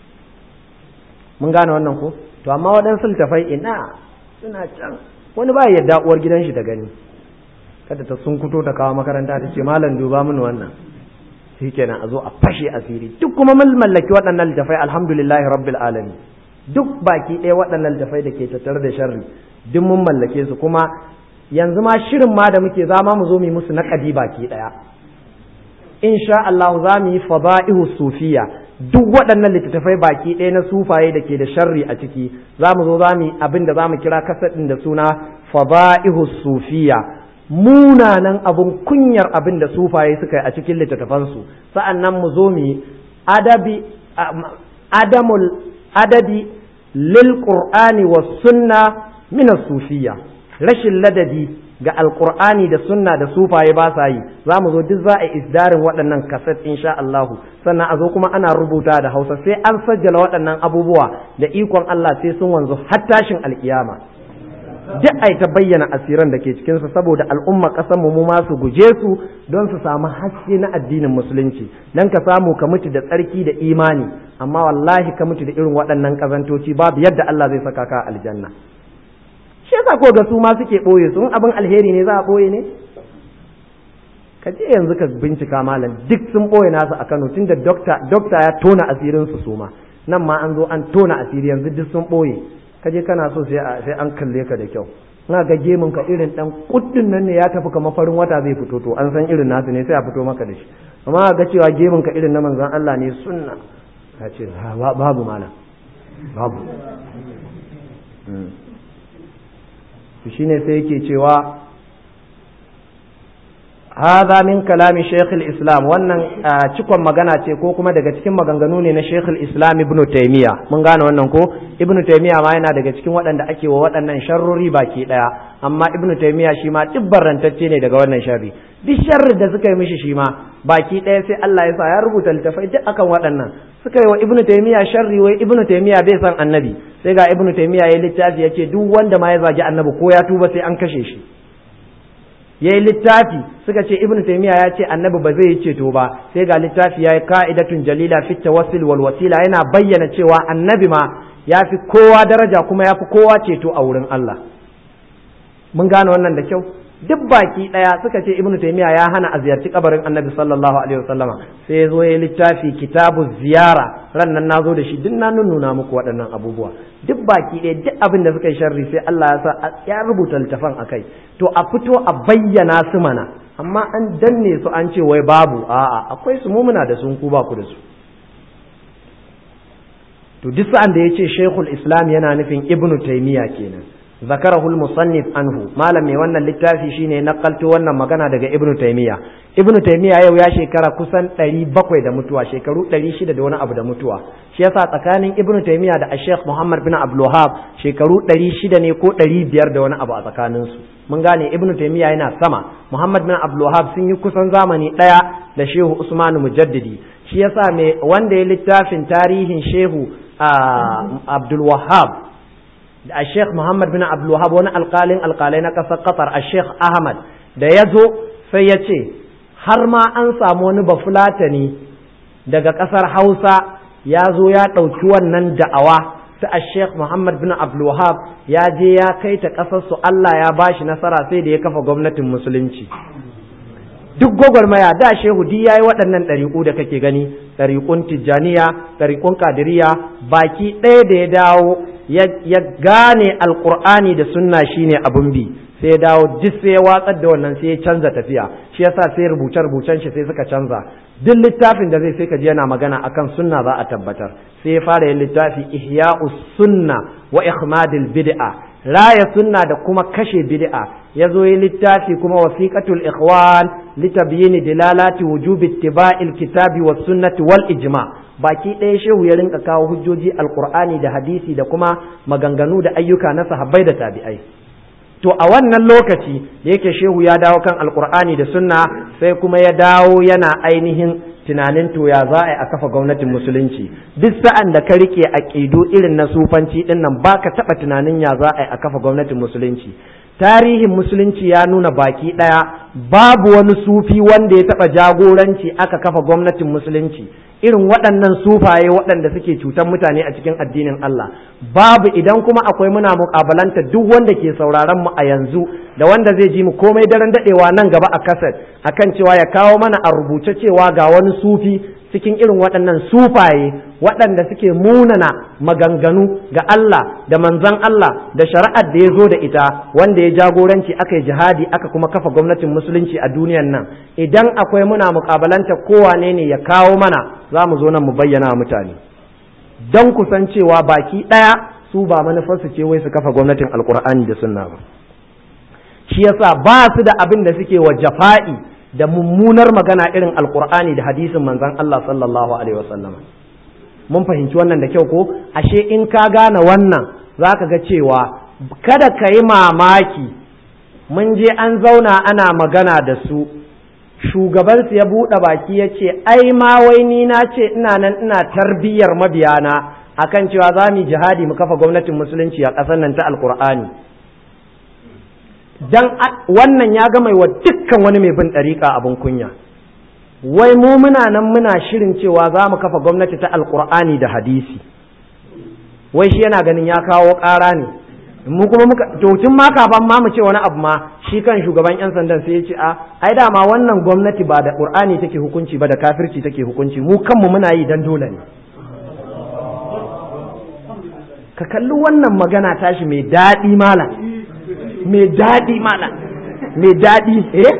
Mun gane wannan ko? To amma waɗansu littafai ina suna can, wani ba yadda uwar gidan shi da gani, kada ta sun kuto ta kawo makaranta ta ce malam duba mini wannan, shikenan a zo a fashe asiri. Duk kuma mun mallaki waɗannan littafai alhamdulillahi rabbil alamin, duk baki ɗaya waɗannan littafai da ke tattare da sharri duk mun mallake su. Kuma yanzu ma shirin ma da muke zama mu zo mu musu naƙadi baki ɗaya, insha Allah za mu yi fada'ihu sufiya, duk waɗannan littattafai baki ɗaya na sufaye da ke da sharri a ciki za mu zo za mu yi abin da za mu kira kasar ɗin da suna fada'ihu sufiya, munanan abin kunyar abin da sufaye suka yi a cikin littattafansu. sa'an nan mu zo mu yi adabi adamul adabi lil qur'ani was sunna min as-sufiyya, rashin ladabi ga alqur'ani da sunna da sufaye ba sa yi. za mu zo duk za a isdarin waɗannan kaset insha Allah, sannan a zo kuma ana rubuta da Hausa sai an sajjala waɗannan abubuwa da ikon Allah sai sun wanzu har tashin alkiyama, duk ai ta bayyana asiran da ke cikin su saboda al'umma ƙasar mu mu ma su guje su don su samu haske na addinin musulunci, dan ka samu ka mutu da tsarki da imani. Amma wallahi ka mutu da irin waɗannan kazantoci babu yadda Allah zai saka ka aljanna. Shi yasa ko ga su ma suke ɓoye su, abin alheri ne za a ɓoye ne? Ka je yanzu ka bincika malam, duk sun ɓoye nasu a Kano tunda dokta dokta ya tona asirin su su ma, nan ma an zo an tona asiri yanzu duk sun ɓoye. Ka je kana so sai sai an kalle ka da kyau, ina ga gemun ka irin dan kuddin nan ne ya tafi kamar farin wata zai fito, to an san irin nasu ne sai a fito maka da shi. Amma ga cewa gemun ka irin na manzon Allah ne sunna, ka ce babu malam babu. shine sai yake cewa hadha min kalami Sheikh al-Islam, wannan cikon magana ce ko kuma daga cikin maganganu ne na Sheikh al-Islam Ibn Taymiyyah. Mun gane wannan ko? Ibn Taymiyyah ma yana daga cikin waɗanda ake wa waɗannan sharrori baki ɗaya, amma Ibn Taymiyyah shi ma rantacce ne daga wannan sharri. Duk sharri da suka yi mishi shi ma baki ɗaya sai Allah ya sa ya rubuta littafai duk akan waɗannan. Suka yi wa Ibn Taymiyyah sharri, wai Ibn Taymiyyah bai san annabi, sai ga Ibn Taymiyyah ya littafi ya ce duk wanda ma ya zagi annabi ko ya tuba sai an kashe shi. Ya yi littafi suka ce Ibn Taymiyyah ya ce annabi ba zai yi ceto ba, sai ga littafi ya yi ka'idatun jalila fi tawassul wal wasila, yana bayyana cewa annabi ma ya fi kowa daraja kuma ya fi kowa ceto a wurin Allah. Mun gane wannan da kyau? Duk baki daya suka ce Ibn Taymiyyah ya hana a ziyarci kabarin annabi sallallahu alaihi wasallama, sai ya zo ya yi littafi kitabu ziyara, ran nan nazo da shi duk na nuna muku waɗannan abubuwa. Duk baki ɗaya duk abin da suka yi sharri sai Allah ya sa ya rubuta littafan akai. To a fito a bayyana su mana, amma an danne su an ce wai babu, a'a akwai su, mu muna da sun ku ba ku da su. To duk sa'an da yace Sheikhul Islam yana nufin Ibn Taymiyyah kenan. ذكره المصنف عنه malam mai wannan littafi shine nakalto wannan magana daga Ibn Taymiyyah. Ibn Taymiyyah yau ya shekara kusan ɗari bakwai da mutuwa, shekaru ɗari shida da wani abu da mutuwa. Shi yasa tsakanin Ibn Taymiyyah da Sheikh Muhammad bin Abdul Wahhab shekaru ɗari shida ne ko ɗari biyar da wani abu a tsakanin su. Mun gane Ibn Taymiyyah yana sama, Muhammad bin Abdul Wahhab sun yi kusan zamani ɗaya da Shehu Usman Mujaddidi. Shi yasa mai wanda ya littafin tarihin Shehu Abdul Wahhab da Sheikh Muhammad bin Abdul Wahhab, wani alƙalin alƙalai na ƙasar Qatar, Sheikh Ahmad, da ya zo sai ya ce har ma an samu wani bafulatani daga ƙasar Hausa ya zo ya ɗauki wannan da'awa ta Sheikh Muhammad bin Abdul Wahhab, ya je ya kai ta ƙasar su, Allah ya bashi nasara sai da ya kafa gwamnatin musulunci. Duk gwagwarmaya da Shehu di yayi waɗannan ɗariƙu da kake gani, ɗariƙun Tijjaniya, ɗariƙun Qadiriyya, baki ɗaya da ya dawo ya gane alqur'ani da sunna shine abun bi, sai ya dawo duk sai ya watsar da wannan, sai ya canza tafiya. Shi yasa sai rubuce rubucen shi sai suka canza. Duk littafin da zai sai ka ji yana magana akan sunna za a tabbatar. Sai ya fara yin littafi Ihya'us Sunna wa Ikhmadil Bid'a, raya sunna da kuma kashe bid'a. Ya zo yi littafi kuma Wasiqatul Ikhwan litabyini dilalati wujubi ittiba'il kitabi was sunnati wal ijma'. Baki ɗaya shehu ya rinka kawo hujjoji alqur'ani da hadisi da kuma maganganu da ayyuka na sahabbai da tabi'ai. To a wannan lokaci da yake shehu ya dawo kan alkur'ani da sunna, sai kuma ya dawo yana ainihin tunanin to ya za a kafa gwamnatin musulunci. Duk sa'an da ka rike aqidu irin na sufanci din nan baka taba tunanin ya za a kafa gwamnatin musulunci. Tarihin musulunci ya nuna baki daya babu wani sufi wanda ya taba jagoranci aka kafa gwamnatin musulunci irin waɗannan sufaye waɗanda suke cutar mutane a cikin addinin Allah. Babu. Idan kuma akwai, muna muƙabalanta duk wanda ke sauraron mu a yanzu da wanda zai ji mu komai daren daɗewa nan gaba a kaset akan cewa ya kawo mana a rubuce cewa ga wani sufi cikin irin waɗannan sufaye waɗanda suke munana maganganu ga Allah da manzon Allah da shari'ar da ya zo da ita, wanda ya jagoranci aka yi jihadi aka kuma kafa gwamnatin musulunci a duniyan nan. Idan akwai, muna muƙabalanta kowane ne ya kawo mana, za mu zo nan mu bayyana wa mutane don kusan cewa baki ɗaya su ba manufarsu ce wai su kafa gwamnatin alkur'ani da sunna ba. Shi yasa ba su da abin da suke wa jafa'i da mummunar magana irin alkur'ani da hadisin manzon Allah sallallahu alaihi wasallam. Mun fahimci wannan da kyau ko? Ashe in ka gane wannan zaka ga cewa kada ka yi mamaki mun je an zauna ana magana da su, shugabansu ya buɗe baki ya ce ai ma wai ni na ce ina nan ina tarbiyyar mabiyana akan cewa za mu jihadi mu kafa gwamnatin musulunci a ƙasar nan ta alkur'ani. Dan wannan ya ga mai wa dukkan wani mai bin ɗariƙa abin kunya. Wai mu muna nan muna shirin cewa za mu kafa gwamnati ta alkur'ani da hadisi, wai shi yana ganin ya kawo ƙara ne. Mu kuma muka to tun ma kafin ma mu ce wani abu ma, shi kan shugaban yan sandan sai ya ce a ai dama wannan gwamnati ba da qur'ani take hukunci ba, da kafirci take hukunci, mu kanmu muna yi dan dole ne. Ka kalli wannan magana tashi mai daɗi malam, mai daɗi malam, mai daɗi eh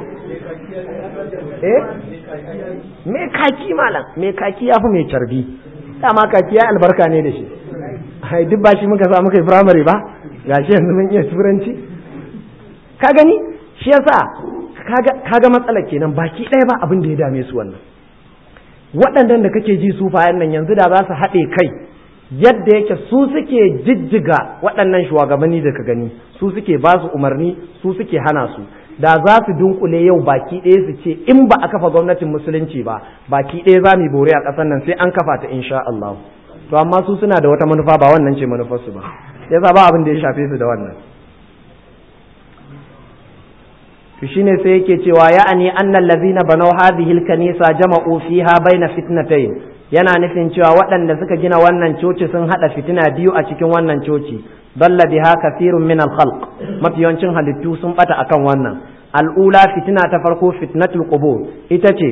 eh mai kaki malam, mai kaki yafi mai carbi, dama kaki ya albarka ne da shi. Hai duk ba shi muka sa muka yi firamare ba, gashi yanzu mun iya turanci. Ka gani? Shi yasa kaga matsalar kenan, baki ɗaya ba abin da ya dame su wannan. Waɗannan da kake ji su fayan nan yanzu da za su haɗe kai yadda yake su suke jijjiga waɗannan shugabanni da ka gani, su suke ba su umarni, su suke hana su. Da za su dunkule yau baki ɗaya su ce in ba a kafa gwamnatin musulunci ba, baki ɗaya za mu yi bore a ƙasar nan sai an kafa ta insha Allah. To amma su suna da wata manufa, ba wannan ce manufarsu ba, yasa ba abin da ya shafe su da wannan. To shine sai yake cewa ya'ani annal ladzina banaw hadhihi al-kanisa jama'u fiha baina fitnatayn, yana nufin cewa waɗanda suka gina wannan coci sun hada fitina biyu a cikin wannan coci. Dalla biha kathirun min al-khalq, mafiyancin halittu sun bata akan wannan. Al-ula, fitina ta farko, fitnatul qubur, ita ce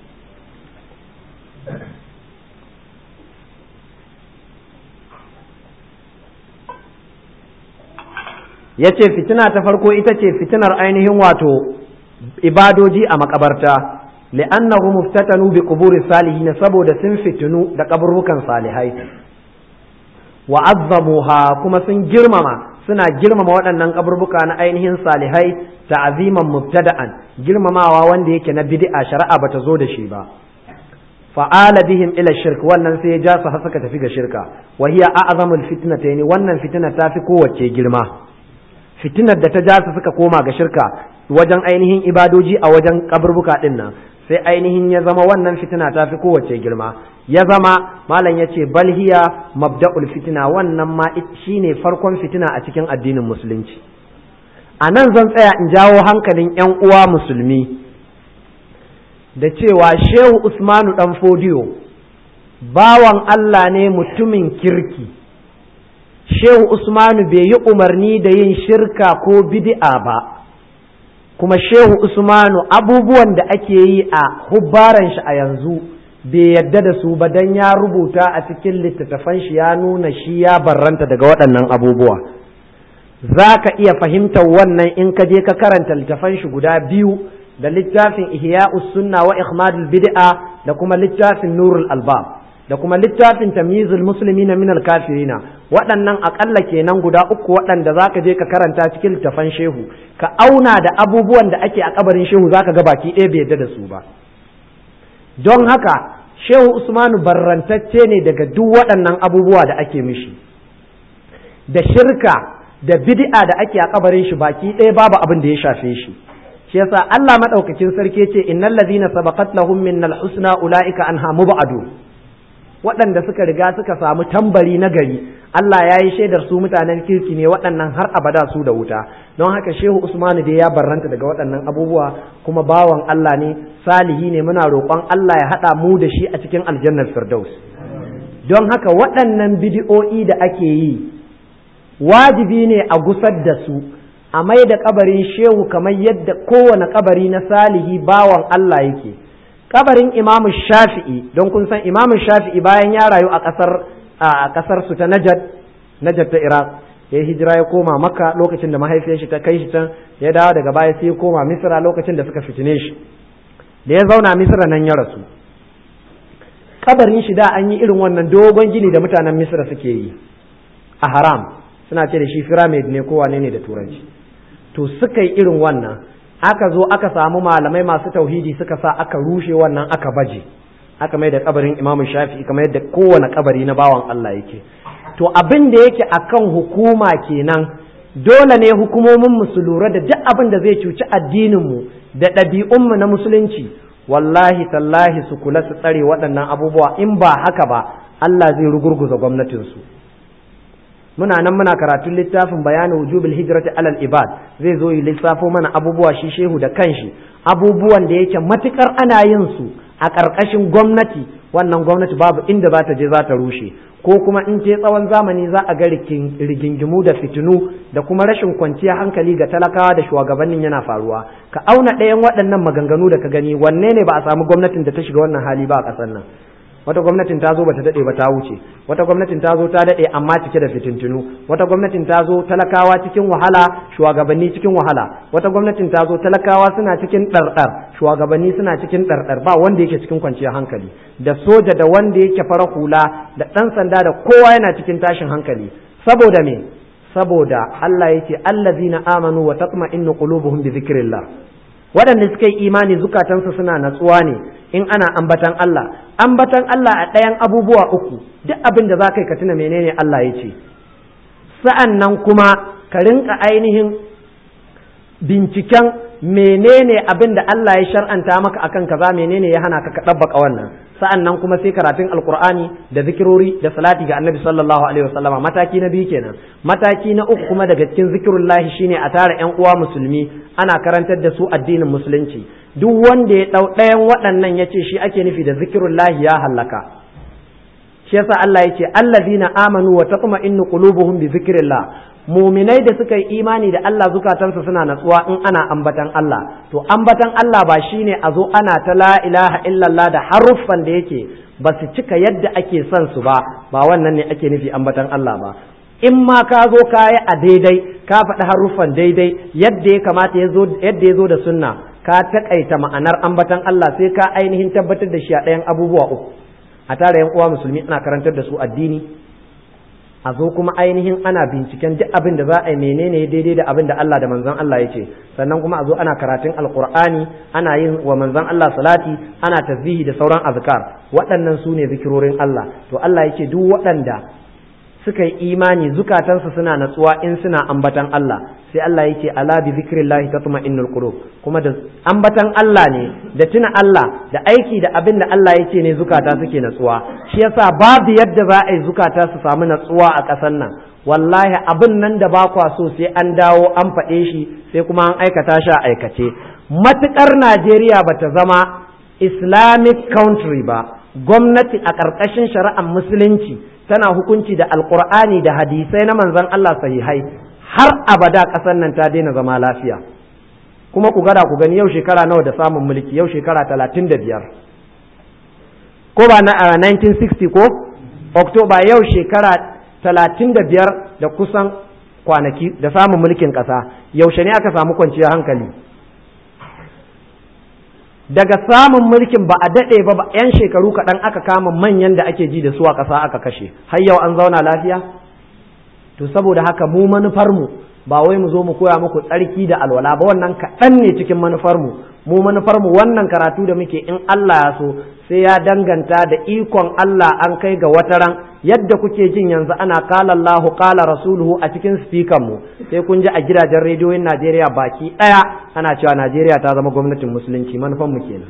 ya ce fitina ta farko ita ce fitinar ainihin wato ibadoji a makabarta, li'annahu muftatanu bi quburi salihin, saboda sun fitinu da kaburrukan salihai, wa azzamuha, kuma sun girmama suna girmama waɗannan kaburbuka na ainihin salihai ta'aziman mubtada'an, girmamawa wanda yake na bid'a, shari'a bata zo da shi ba. fa'ala bihim ila shirk, wannan sai ya ja su har suka tafi ga shirka. Wa hiya a'zamul fitnatayn, wannan fitina ta fi kowace girma. Fitinar da ta ja su suka koma ga shirka wajen ainihin ibadoji a wajen kaburbuka din nan, sai ainihin ya zama wannan fitina ta fi kowace girma. Ya zama malam ya ce bal hiya mabda'ul fitina, wannan ma shine farkon fitina a cikin addinin musulunci. A nan zan tsaya in jawo hankalin 'yan uwa musulmi da cewa Shehu Usmanu dan Fodiyo bawan Allah ne, mutumin kirki. Shehu Usmanu bai yi umarni da yin shirka ko bid'a ba, kuma Shehu Usmanu abubuwan da ake yi a hubbaran shi a yanzu bai yadda da su ba dan ya rubuta a cikin littattafan shi ya nuna shi ya barranta daga waɗannan abubuwa. Za ka iya fahimtar wannan in ka je ka karanta littattafan shi guda biyu, da littafin Ihya'us Sunna wa Ikhmadul Bid'a da kuma littafin Nurul Albab da kuma littafin Tamyizul Muslimina minal Kafirina. Waɗannan aƙalla kenan guda uku waɗanda za ka je ka karanta cikin littattafan shehu, ka auna da abubuwan da ake a kabarin shehu za ka ga baki ɗaya bai yadda da su ba. Don haka shehu Usmanu barrantacce ne daga duk waɗannan abubuwa da ake mishi, da shirka da bid'a da ake a kabarin shi baki ɗaya babu abin da ya shafe shi. Shi yasa Allah madaukakin sarki ce innal ladhina sabaqat lahum minnal husna ulaika anha mubadu, waɗanda suka riga suka samu tambari na gari Allah ya yi shaidar su mutanen kirki ne, waɗannan har abada su da wuta. Don haka shehu Usmanu dai ya barranta daga waɗannan abubuwa, kuma bawan Allah ne, salihi ne, muna roƙon Allah ya haɗa mu da shi a cikin aljannar firdaus. Don haka waɗannan bidi'o'i da ake yi wajibi ne a gusar da su, a mai da kabarin shehu kamar yadda kowane kabari na salihi bawan Allah yake. Kabarin Imamu Shafi'i, don kun san Imamu Shafi'i bayan ya rayu a ƙasar a ƙasar su ta Najd, Najd ta Iraq, ya hijira ya koma Makka lokacin da mahaifiyar shi ta kai shi can, ya dawo daga baya sai ya koma Misra lokacin da suka fitine shi. Da ya zauna Misra nan ya rasu. Kabarin shi da an yi irin wannan dogon gini da mutanen Misra suke yi a Haram, suna ce da shi pyramid ne ko wane ne da turanci. To suka yi irin wannan, aka zo aka samu malamai masu tauhidi suka sa aka rushe wannan aka baje, aka mai da kabarin Imamu Shafi'i kamar yadda kowane kabari na bawan Allah yake. To abin da yake akan hukuma kenan, dole ne hukumomin mu su lura da duk abin da zai cuci addinin mu da ɗabi'un mu na musulunci, wallahi tallahi su kula su tsare waɗannan abubuwa, in ba haka ba Allah zai rugurguza gwamnatin su. Muna nan muna karatun littafin bayanin wujubil hijrati alal ibad, zai zo yi lissafo mana abubuwa shi shehu da kanshi, abubuwan da yake matukar ana yin su a ƙarƙashin gwamnati, wannan gwamnati babu inda za ta je za ta rushe, ko kuma in ce tsawon zamani za a ga rigingimu da fitinu da kuma rashin kwanciyar hankali ga talakawa da shugabannin yana faruwa. Ka auna ɗayan waɗannan maganganu da ka gani, wanne ne ba a samu gwamnatin da ta shiga wannan hali ba a ƙasar nan? Wata gwamnatin ta zo bata dade ba ta wuce, wata gwamnatin ta zo ta dade amma cike da fitintunu, wata gwamnatin ta zo talakawa cikin wahala, shugabanni cikin wahala, wata gwamnatin ta zo talakawa suna cikin ɗarɗar, shugabanni suna cikin ɗarɗar, ba wanda yake cikin kwanciyar hankali, da soja da wanda yake fara hula da ɗan sanda da kowa yana cikin tashin hankali. Saboda me? Saboda Allah yake allazina amanu wa tatma'innu qulubuhum bi dhikrillah, waɗanda suka yi imani zukatansu suna natsuwa ne in ana ambatan Allah. Ambatan Allah a ɗayan abubuwa uku, duk abin da za ka yi ka tuna menene Allah ya ce, sa'an nan kuma ka rinka ainihin binciken menene abin da Allah ya shar'anta maka akan kaza, menene ya hana ka ka ɗabbaka wannan. Sa'an nan kuma sai karatun alkur'ani da zikirori da salati ga annabi sallallahu alaihi wasallama, mataki na biyu kenan. Mataki na uku kuma daga cikin zikirullahi shine a tara ƴan uwa musulmi ana karantar da su addinin musulunci. Duk wanda ya ɗau ɗayan waɗannan ya ce shi ake nufi da zikirullahi ya hallaka. Shi yasa Allah ya ce allazina amanu wa tatma'innu qulubuhum bi zikrillah, muminai da suka yi imani da Allah zukatansu suna natsuwa in ana ambatan Allah. To ambatan Allah ba shine a zo ana ta la ilaha illallah da haruffan da yake ba su cika yadda ake son su ba, ba wannan ne ake nufi ambatan Allah ba. In ma ka zo ka yi a daidai, ka faɗi haruffan daidai yadda ya kamata yadda ya zo da sunna, ka taƙaita ma'anar ambatan Allah, sai ka ainihin tabbatar da shi a ɗayan abubuwa uku. A tara yan uwa musulmi ana karantar da su addini, a zo kuma ainihin ana binciken duk abin da za a yi menene daidai da abin da Allah da manzon Allah ya ce, sannan kuma a zo ana karatun alkur'ani, ana yin wa manzon Allah salati, ana tasbihi da sauran azkar. Waɗannan su ne zikirorin Allah. To Allah ya ce duk waɗanda suka yi imani zukatansu suna natsuwa in suna ambatan Allah, sai Allah yake ala bi zikrillahi tatma'innul qulub, kuma da ambatan Allah ne da tuna Allah da aiki da abin da Allah yake ne zukata suke natsuwa. Shi yasa babu yadda za a yi zukata su samu natsuwa a ƙasar nan, wallahi abin nan da ba kwa so sai an dawo an faɗe shi, sai kuma an aikata shi a aikace. Matuƙar Najeriya bata zama Islamic country ba, gwamnati a ƙarƙashin shari'ar musulunci tana hukunci da alkur'ani da hadisai na manzon Allah sahihai, har abada ƙasar nan ta daina zama lafiya. Kuma ku gada ku gani yau shekara nawa da samun mulki, yau shekara talatin da biyar. ko ba na nineteen sixty ko October, yau shekara talatin da biyar da kusan kwanaki da samun mulkin ƙasa, yaushe ne aka samu kwanciyar hankali? Daga samun mulkin ba a daɗe ba, ba 'yan shekaru kaɗan aka kama manyan da ake ji da su a ƙasa aka kashe, har yau an zauna lafiya? To saboda haka mu manufarmu ba wai mu zo mu koya muku tsarki da alwala ba, wannan kaɗan ne cikin manufarmu. Mu manufarmu wannan karatu da muke, in Allah ya so sai ya danganta da ikon Allah an kai ga wataran yadda kuke jin yanzu ana qala Allahu qala rasuluhu a cikin speaker mu, sai kun ji a gidajen rediyoyin Najeriya baki ɗaya ana cewa Najeriya ta zama gwamnatin musulunci. Manufanmu kenan.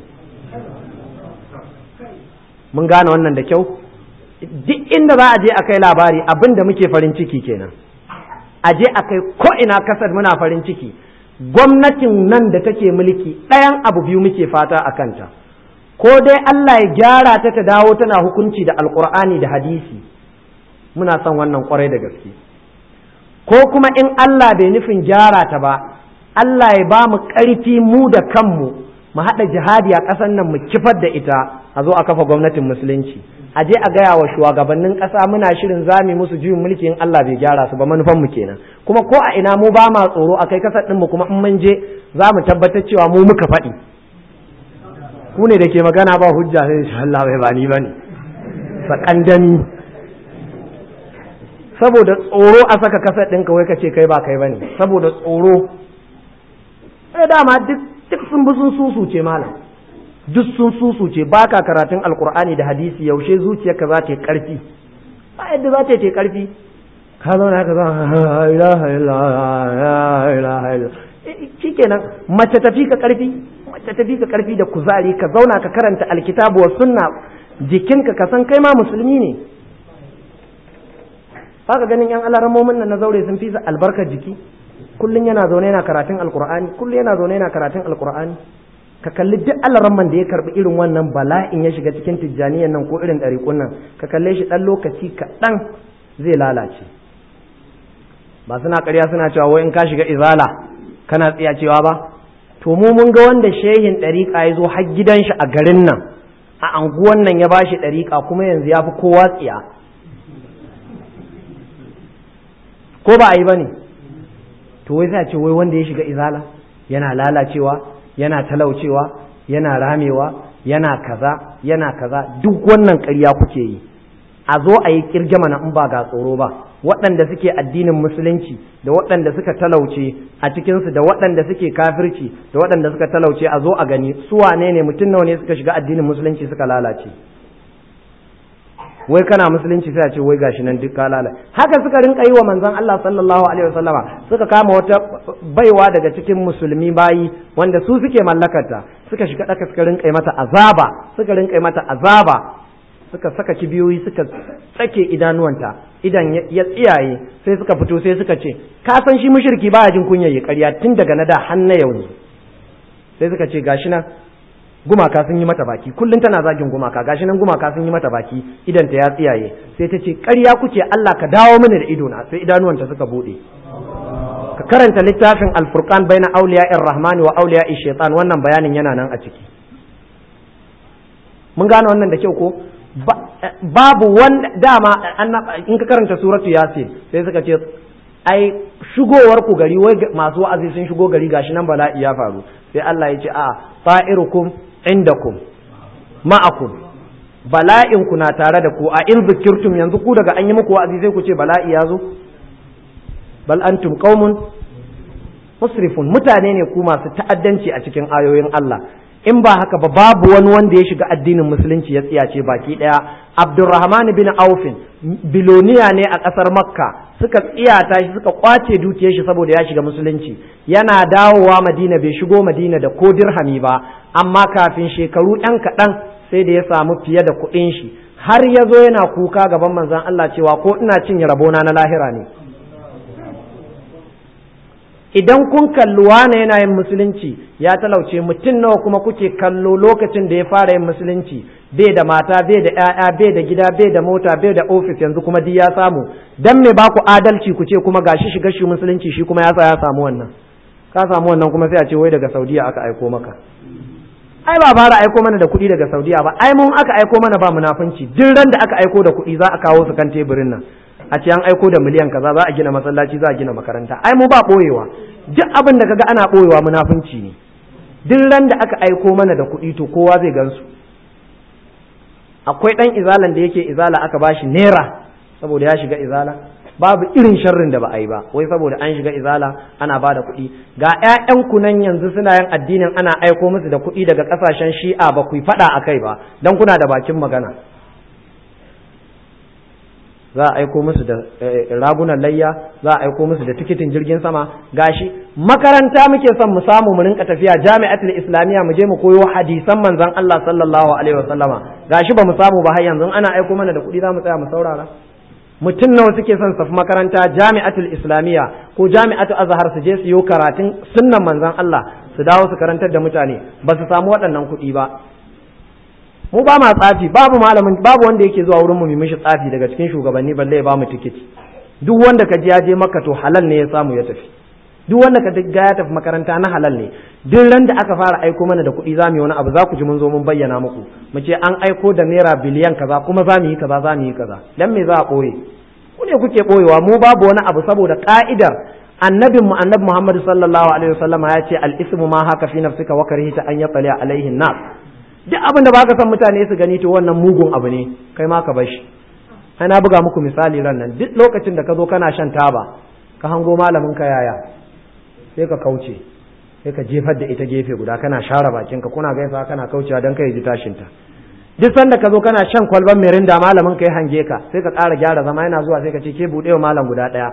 Mun gane wannan da kyau. Duk inda za a je a kai labari abin da muke farin ciki kenan, a je a kai ko ina kasar muna farin ciki. Gwamnatin nan da take mulki ɗayan abu biyu muke fata a kanta, ko dai Allah ya gyara ta ta dawo tana hukunci da alkur'ani da hadisi, muna son wannan kwarai da gaske, ko kuma in Allah bai nufin gyara ta ba, Allah ya ba mu ƙarfi mu da kanmu mu haɗa jihadi a ƙasar nan mu kifar da ita, a zo a kafa gwamnatin musulunci, a je a gaya wa shugabannin ƙasa muna shirin zami musu juyin mulki in Allah bai gyara su ba. Manufan mu kenan. Kuma ko a ina mu ba ma tsoro a kai kasar ɗin mu, kuma in mun je za mu tabbatar cewa mu muka faɗi. Ku ne da ke magana ba hujja, sai insha Allah bai bani bane sakandami, saboda tsoro a saka kasar ɗin ka wai ka ce kai ba kai bane, saboda tsoro. Eh dama duk duk sun bi sun susuce malam, duk sun susuce. Baka karatun alkur'ani da hadisi, yaushe zuciyarka za ta yi karfi? Ba yadda za ta yi karfi. Ka zauna ka zauna ilaha illallah, shikenan mace tafi ka karfi, mace tafi ka karfi da kuzari, ka zauna ka karanta alkitabu wa sunna, jikinka ka san kai ma musulmi ne. Baka ganin yan alaramomin nan na zaure sun fi albarkar jiki, kullun yana zaune yana karatun alkur'ani, kullun yana zaune yana karatun alkur'ani. Ka kalli duk alaramman da ya karbi irin wannan bala'in ya shiga cikin tijjaniyan nan ko irin ɗariƙun nan, ka kalle shi ɗan lokaci kaɗan zai lalace. Ba suna ƙarya suna cewa wai in ka shiga izala kana tsiya cewa ba? To mu mun ga wanda shehin ɗariƙa ya zo har gidan shi a garin nan, a anguwan nan ya bashi ɗariƙa, kuma yanzu ya fi kowa tsiya. Ko ba a yi ba ne? To wai sai a ce wai wanda ya shiga izala yana lalacewa, yana talaucewa, yana ramewa, yana kaza yana kaza. Duk wannan ƙarya kuke yi. A zo a yi kirge mana in ba ga tsoro ba. Waɗanda suke addinin musulunci da waɗanda suka talauce a cikinsu da waɗanda suke kafirci da waɗanda suka talauce, a zo a gani su wane ne, mutum nawa ne suka shiga addinin musulunci suka lalace. Wai kana musulunci sai a ce wai gashi nan duk ka lalace. Haka suka rinka yi wa manzon Allah sallallahu alaihi wasallama, suka kama wata baiwa daga cikin musulmi bayi wanda su suke mallakarta, suka shiga daka suka rinka mata azaba, suka rinka mata azaba, suka saka kibiyoyi suka tsake idanuwanta, idan ya tsiyaye, sai suka fito sai suka ce ka san shi mushriki baya jin kunya ya ƙarya tun daga na da har na yau ne. Sai suka ce gashi nan gumaka sun yi mata baki, kullum tana zagin gumaka, gashi nan gumaka sun yi mata baki, idan ta ya tsiyaye. Sai ta ce ƙarya kuke, Allah ka dawo mana da idona. Sai idanuwanta suka bude. Ka karanta littafin Al-Furqan baina awliya'ir rahman wa awliya'ish shaitan, wannan bayanin yana nan a ciki. Mun gane wannan da kyau ko? Babu wanda dama in ka karanta suratu yasin sai suka ce ai shigowar ku gari, wai masu wa'azi sun shigo gari gashi nan bala'i ya faru. Sai Allah ya ce a fa'irukum indakum ma'akum, bala'in ku na tare da ku. A in zikirtum, yanzu ku daga an yi muku wa'azi sai ku ce bala'i ya zo? Bal antum qaumun musrifun, mutane ne ku masu ta'addanci a cikin ayoyin Allah. In ba haka ba babu wani wanda ya shiga addinin musulunci ya tsiyace baki daya. Abdurrahman bin Aufin biloniya ne a kasar Makka, suka tsiyata shi, suka kwace dukiyar shi saboda ya shiga musulunci. Yana dawowa Madina bai shigo Madina da ko dirhami ba, amma kafin shekaru ɗan kaɗan sai da ya samu fiye da kuɗin shi, har ya zo yana kuka gaban manzon Allah cewa ko ina cinye rabona na lahira ne. Idan kun kalli wane yana yin musulunci ya talauce, mutum nawa kuma kuke kallo lokacin da ya fara yin musulunci bai da mata, bai da ƴaƴa, bai da gida, bai da mota, bai da ofis, yanzu kuma duk ya samu. Dan me ba ku adalci ku ce kuma gashi shiga shi musulunci shi kuma ya sa ya samu wannan? Ka samu wannan kuma sai a ce wai daga Saudiya aka aiko maka. ai ba fara aiko mana da kuɗi daga Saudiya ba, ai mun aka aiko mana ba munafunci, duk ran da aka aiko da kuɗi za a kawo su kan teburin nan a ce an aiko da miliyan kaza za a gina masallaci za a gina makaranta, ai mu ba ɓoyewa, duk abin da kaga ana ɓoyewa munafunci ne. Duk ran da aka aiko mana da kuɗi to kowa zai gansu. Akwai ɗan izalan da yake izala aka bashi naira saboda ya shiga izala, babu irin sharrin da ba a yi ba, wai saboda an shiga izala ana ba da kuɗi. Ga ƴaƴan ku nan yanzu suna yin addinin ana aiko musu da kuɗi daga ƙasashen shi'a ba ku yi faɗa a kai ba don kuna da bakin magana. Za a aiko musu da ragunan layya, za a aiko musu da tikitin jirgin sama. Gashi makaranta muke son mu samu mu rinka tafiya jami'atul islamiyya mu je mu koyo hadisan manzon Allah sallallahu alaihi wasallama, gashi ba mu samu ba har yanzu ana aiko mana da kuɗi za mu tsaya mu saurara. Mutum nawa suke son safi makaranta jami'atul islamiyya ko jami'atul azhar su je su yi karatun sunnan manzon Allah su dawo su karantar da mutane, ba su samu waɗannan kuɗi ba. Mu ba ma tsafi, babu malamin, babu wanda yake zuwa wurin mu mu mishi tsafi daga cikin shugabanni balle ya ba mu tikiti. Duk wanda ka ji ya je Makka to halal ne ya samu ya tafi. Duk wanda ka ga ya tafi makaranta na halal ne. Duk ran da aka fara aiko mana da kuɗi za mu yi wani abu, za ku ji mun zo mun bayyana muku, mu ce an aiko da naira biliyan kaza kuma za mu yi kaza za mu yi kaza. Dan me za a ɓoye? Ku ne kuke ɓoyewa, mu babu wani abu saboda ka'idar annabin mu annabi Muhammad sallallahu alaihi wasallam ya ce al-ismu ma haka fi nafsika wa karihta an yatali alaihi nas. Duk abin da baka san mutane su gani to wannan mugun abu ne, kai ma ka bashi. Ai na buga muku misali ran nan, duk lokacin da ka zo kana shan taba ka hango malamin ka yaya sai ka kauce, sai ka jefar da ita gefe guda kana share bakin ka, kuna gaisa kana kaucewa dan kai ji tashin ta. Duk sanda ka zo kana shan kwalban mirinda malamin ka ya hange ka sai ka ƙara gyara zama, yana zuwa sai ka ce ke buɗewa malam guda ɗaya,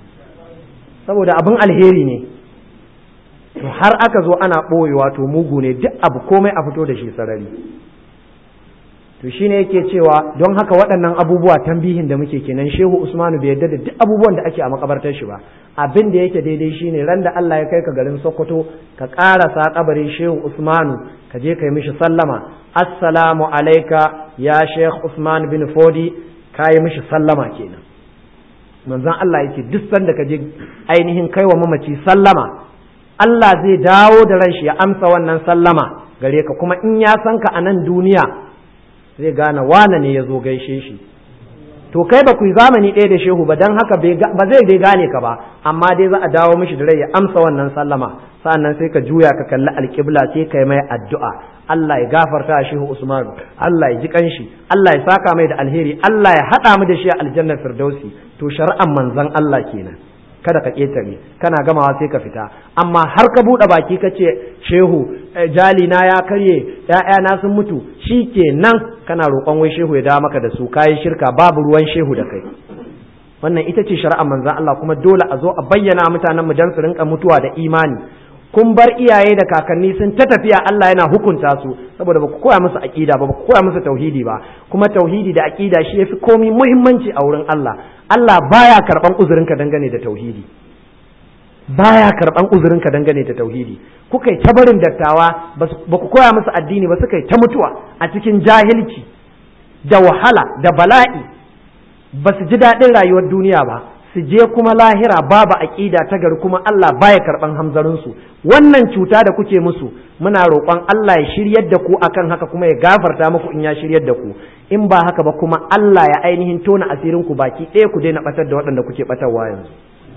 saboda abin alheri ne. To har aka zo ana ɓoyewa to mugu ne, duk abu komai a fito da shi sarari. To shine yake cewa don haka waɗannan abubuwa tambihin da muke kenan, Shehu Usmanu bai yarda da duk abubuwan da ake a makabartar shi ba. Abin da yake daidai shine ran da Allah ya kai ka garin Sokoto ka ƙarasa kabarin Shehu Usmanu ka je kai mishi sallama, assalamu alaika ya Sheikh Usman bin Fodi, ka yi mishi sallama kenan. Manzon Allah yake duk sanda ka je ainihin kaiwa mamaci sallama, Allah zai dawo da ran shi ya amsa wannan sallama gare ka, kuma in ya san ka a nan duniya zai gane wane ne ya zo gaishe shi. To kai ba ku yi zamani ɗaya da shehu ba, don haka ba zai dai gane ka ba, amma dai za a dawo mishi da rai ya amsa wannan sallama, sa'annan sai ka juya ka kalli alƙibla sai kai mai addu'a, Allah ya gafarta a Shehu Usman, Allah ya ji kanshi, Allah ya saka mai da alheri, Allah ya haɗa mu da shi a aljannar firdausi. To shari'an manzon Allah kenan. Kada ka ƙetare, kana gamawa sai ka fita. Amma har ka buɗe baki ka ce shehu jali na ya karye, ‘ya'yana sun mutu, shi ke nan kana roƙon wai shehu ya dawo maka da su, kayi shirka, babu ruwan shehu da kai. Wannan ita ce shari'ar manzon Allah, kuma dole a zo a bayyana mutanen mu dan su rinka mutuwa da imani. Kun bar iyaye da kakanni sun ta tafiya, Allah yana hukunta su saboda ba ku koya musu aqida ba, ba ku koya musu tauhidi ba, kuma tauhidi da aqida shi yafi komai muhimmanci a wurin Allah. Allah baya karban uzurinka dangane da tauhidi, baya karban uzurinka dangane da tauhidi. Kuka yi ta barin dattawa ba ku koya musu addini ba, suka yi ta mutuwa a cikin jahilci da wahala da bala'i, ba su ji daɗin rayuwar duniya ba, su je kuma lahira babu aqida ta gari, kuma Allah baya karban hamzarin su. Wannan cuta da kuke musu muna roƙon Allah ya shiryar da ku akan haka, kuma ya gafarta muku in ya shiryar da ku. In ba haka ba kuma Allah ya ainihin tona asirin ku baki ɗaya, ku daina batar da waɗanda kuke batarwa yanzu.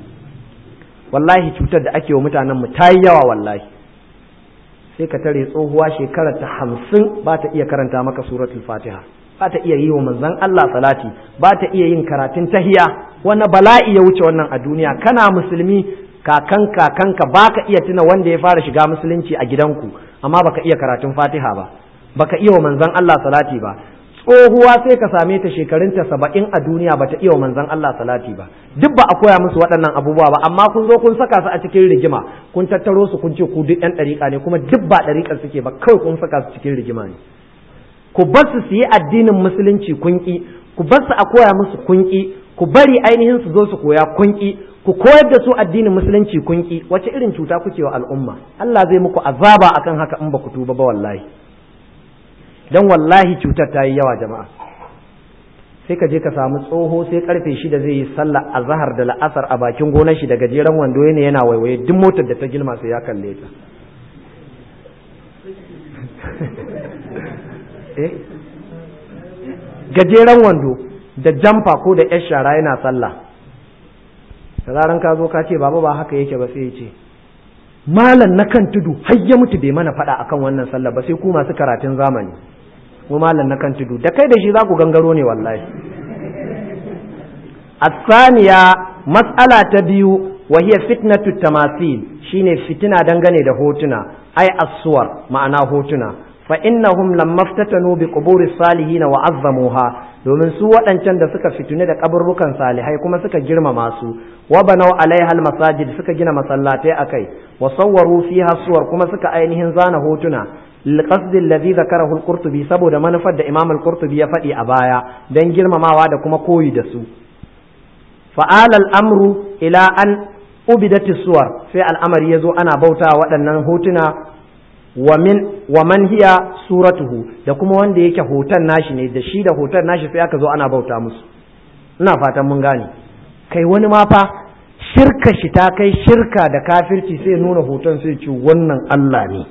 Wallahi cutar da ake wa mutanen mu ta yi yawa wallahi. Sai ka tare tsohuwa shekarar ta hamsin ba ta iya karanta maka suratul Fatiha, ba ta iya yi wa manzon Allah salati, ba ta iya yin karatun tahiya. Wani bala'i ya wuce wannan a duniya? Kana musulmi, kakan kakanka baka iya tuna wanda ya fara shiga musulunci a gidanku, amma baka iya karatun Fatiha ba, baka iya wa manzon Allah salati ba. Tsohuwa sai ka same ta shekarunta saba'in a duniya bata iya wa manzon Allah salati ba. Duk ba a koya musu waɗannan abubuwa ba, amma kun zo kun saka su a cikin rigima, kun tattaro su kun ce ku duk ɗan ɗariƙa ne, kuma duk ba ɗariƙar suke ba, kawai kun saka su cikin rigima ne. Ku bar su su yi addinin musulunci kun ƙi, ku bar su a koya musu kun ƙi, ku bari ainihin su zo su koya kun ƙi, ku koyar da su addinin musulunci kun ƙi. Wace irin cuta kuke wa al'umma? Allah zai muku azaba akan haka in ba ku tuba ba wallahi. Dan wallahi cutar ta yi yawa jama'a. Sai ka je ka samu tsoho sai karfe shida zai yi sallah azhar da la'asar a bakin gonar shi da gajeren wando yana yana waiwaye, duk motar da ta gilma sai ya kalle ta. eh gajeren wando da jamfa ko da yar shara yana sallah, da zaran ka zo ka ce baba ba haka yake ba sai ya ce malam na kan tudu har ya mutu bai mana faɗa akan wannan sallah ba sai ku masu karatun zamani, mu malam na kan tudu da kai da shi za ku gangaro ne wallahi. الثانية مسألة تبيو وهي فتنة التماثيل شيني فتنة دنغني ده هوتنا أي الصور معنى هوتنا فإنهم لما افتتنوا بقبور الصالحين وعظموها domin su waɗancan da suka fitune da kaburbukan salihai kuma suka girmama su wa banau alaiha almasajid suka gina masallatai akai wa sawwaru fiha suwar kuma suka ainihin zana hotuna liqasdi alladhi zakarahu alqurtubi saboda manufar da imam alqurtubi ya faɗi a baya dan girmamawa da kuma koyi da su fa'ala al'amru ila an ubidati suwar sai al'amari ya zo ana bauta waɗannan hotuna wa man hiya suratuhu da kuma wanda yake hoton nashi ne da shi da hoton nashi sai aka zo ana bauta musu. Ina fatan mun gane kai wani ma fa shirka shi ta kai shirka da kafirci sai nuna hoton sai ce wannan Allah ne,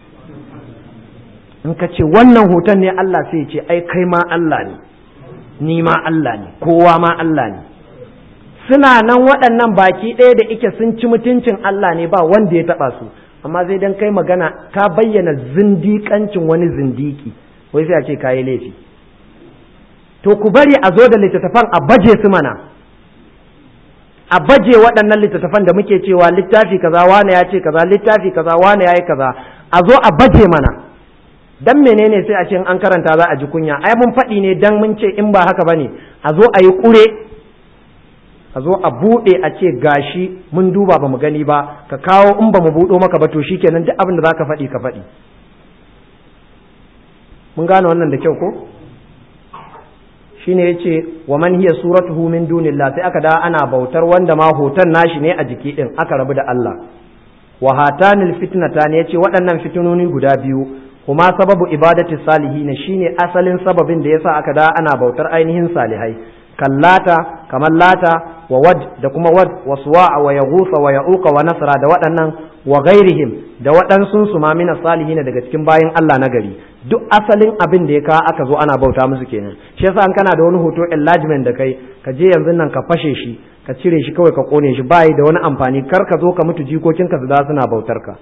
in ka ce wannan hoton ne Allah sai ce ai kai ma Allah ne, ni ma Allah ne, kowa ma Allah ne. Suna nan waɗannan baki ɗaya da ike sun ci mutuncin Allah ne ba wanda ya taɓa su, amma zai dan kai magana ka bayyana zindiƙancin wani zindiki wai sai a ce kayi laifi. To ku bari a zo da littattafan a baje su mana, a baje waɗannan littattafan da muke cewa littafi kaza wane ya ce kaza, littafi kaza wane ya yi kaza, a zo a baje mana. Dan menene sai a ce an karanta za a ji kunya? Ai mun faɗi ne dan mun ce in ba haka bane a zo a yi ƙure, a zo a buɗe a ce gashi mun duba ba mu gani ba, ka kawo in ba mu buɗo maka ba to shikenan duk abin da za ka faɗi ka faɗi. Mun gane wannan da kyau ko? Shine yace wa man hiya suratuhu min dunillah, sai aka da ana bautar wanda ma hoton nashi ne a jiki din, aka rabu da Allah. Wa hatanil fitnatan, yace waɗannan fitinoni guda biyu kuma sababu ibadati salihin shine asalin sababin da yasa aka da ana bautar ainihin salihai, kallata kamar lata wa wad da kuma wad wa suwa'a wa yaghutha wa ya'uqa wa nasra da waɗannan wa ghairihim da waɗansun su ma min salihin daga cikin bayin Allah na gari. Duk asalin abin da ya ka aka zo ana bauta musu kenan. Shi yasa an kana da wani hoto enlargement da kai, ka je yanzu nan ka fashe shi, ka cire shi kawai ka kone shi, bai da wani amfani, kar ka zo ka mutu jikokinka su da suna bautar ka.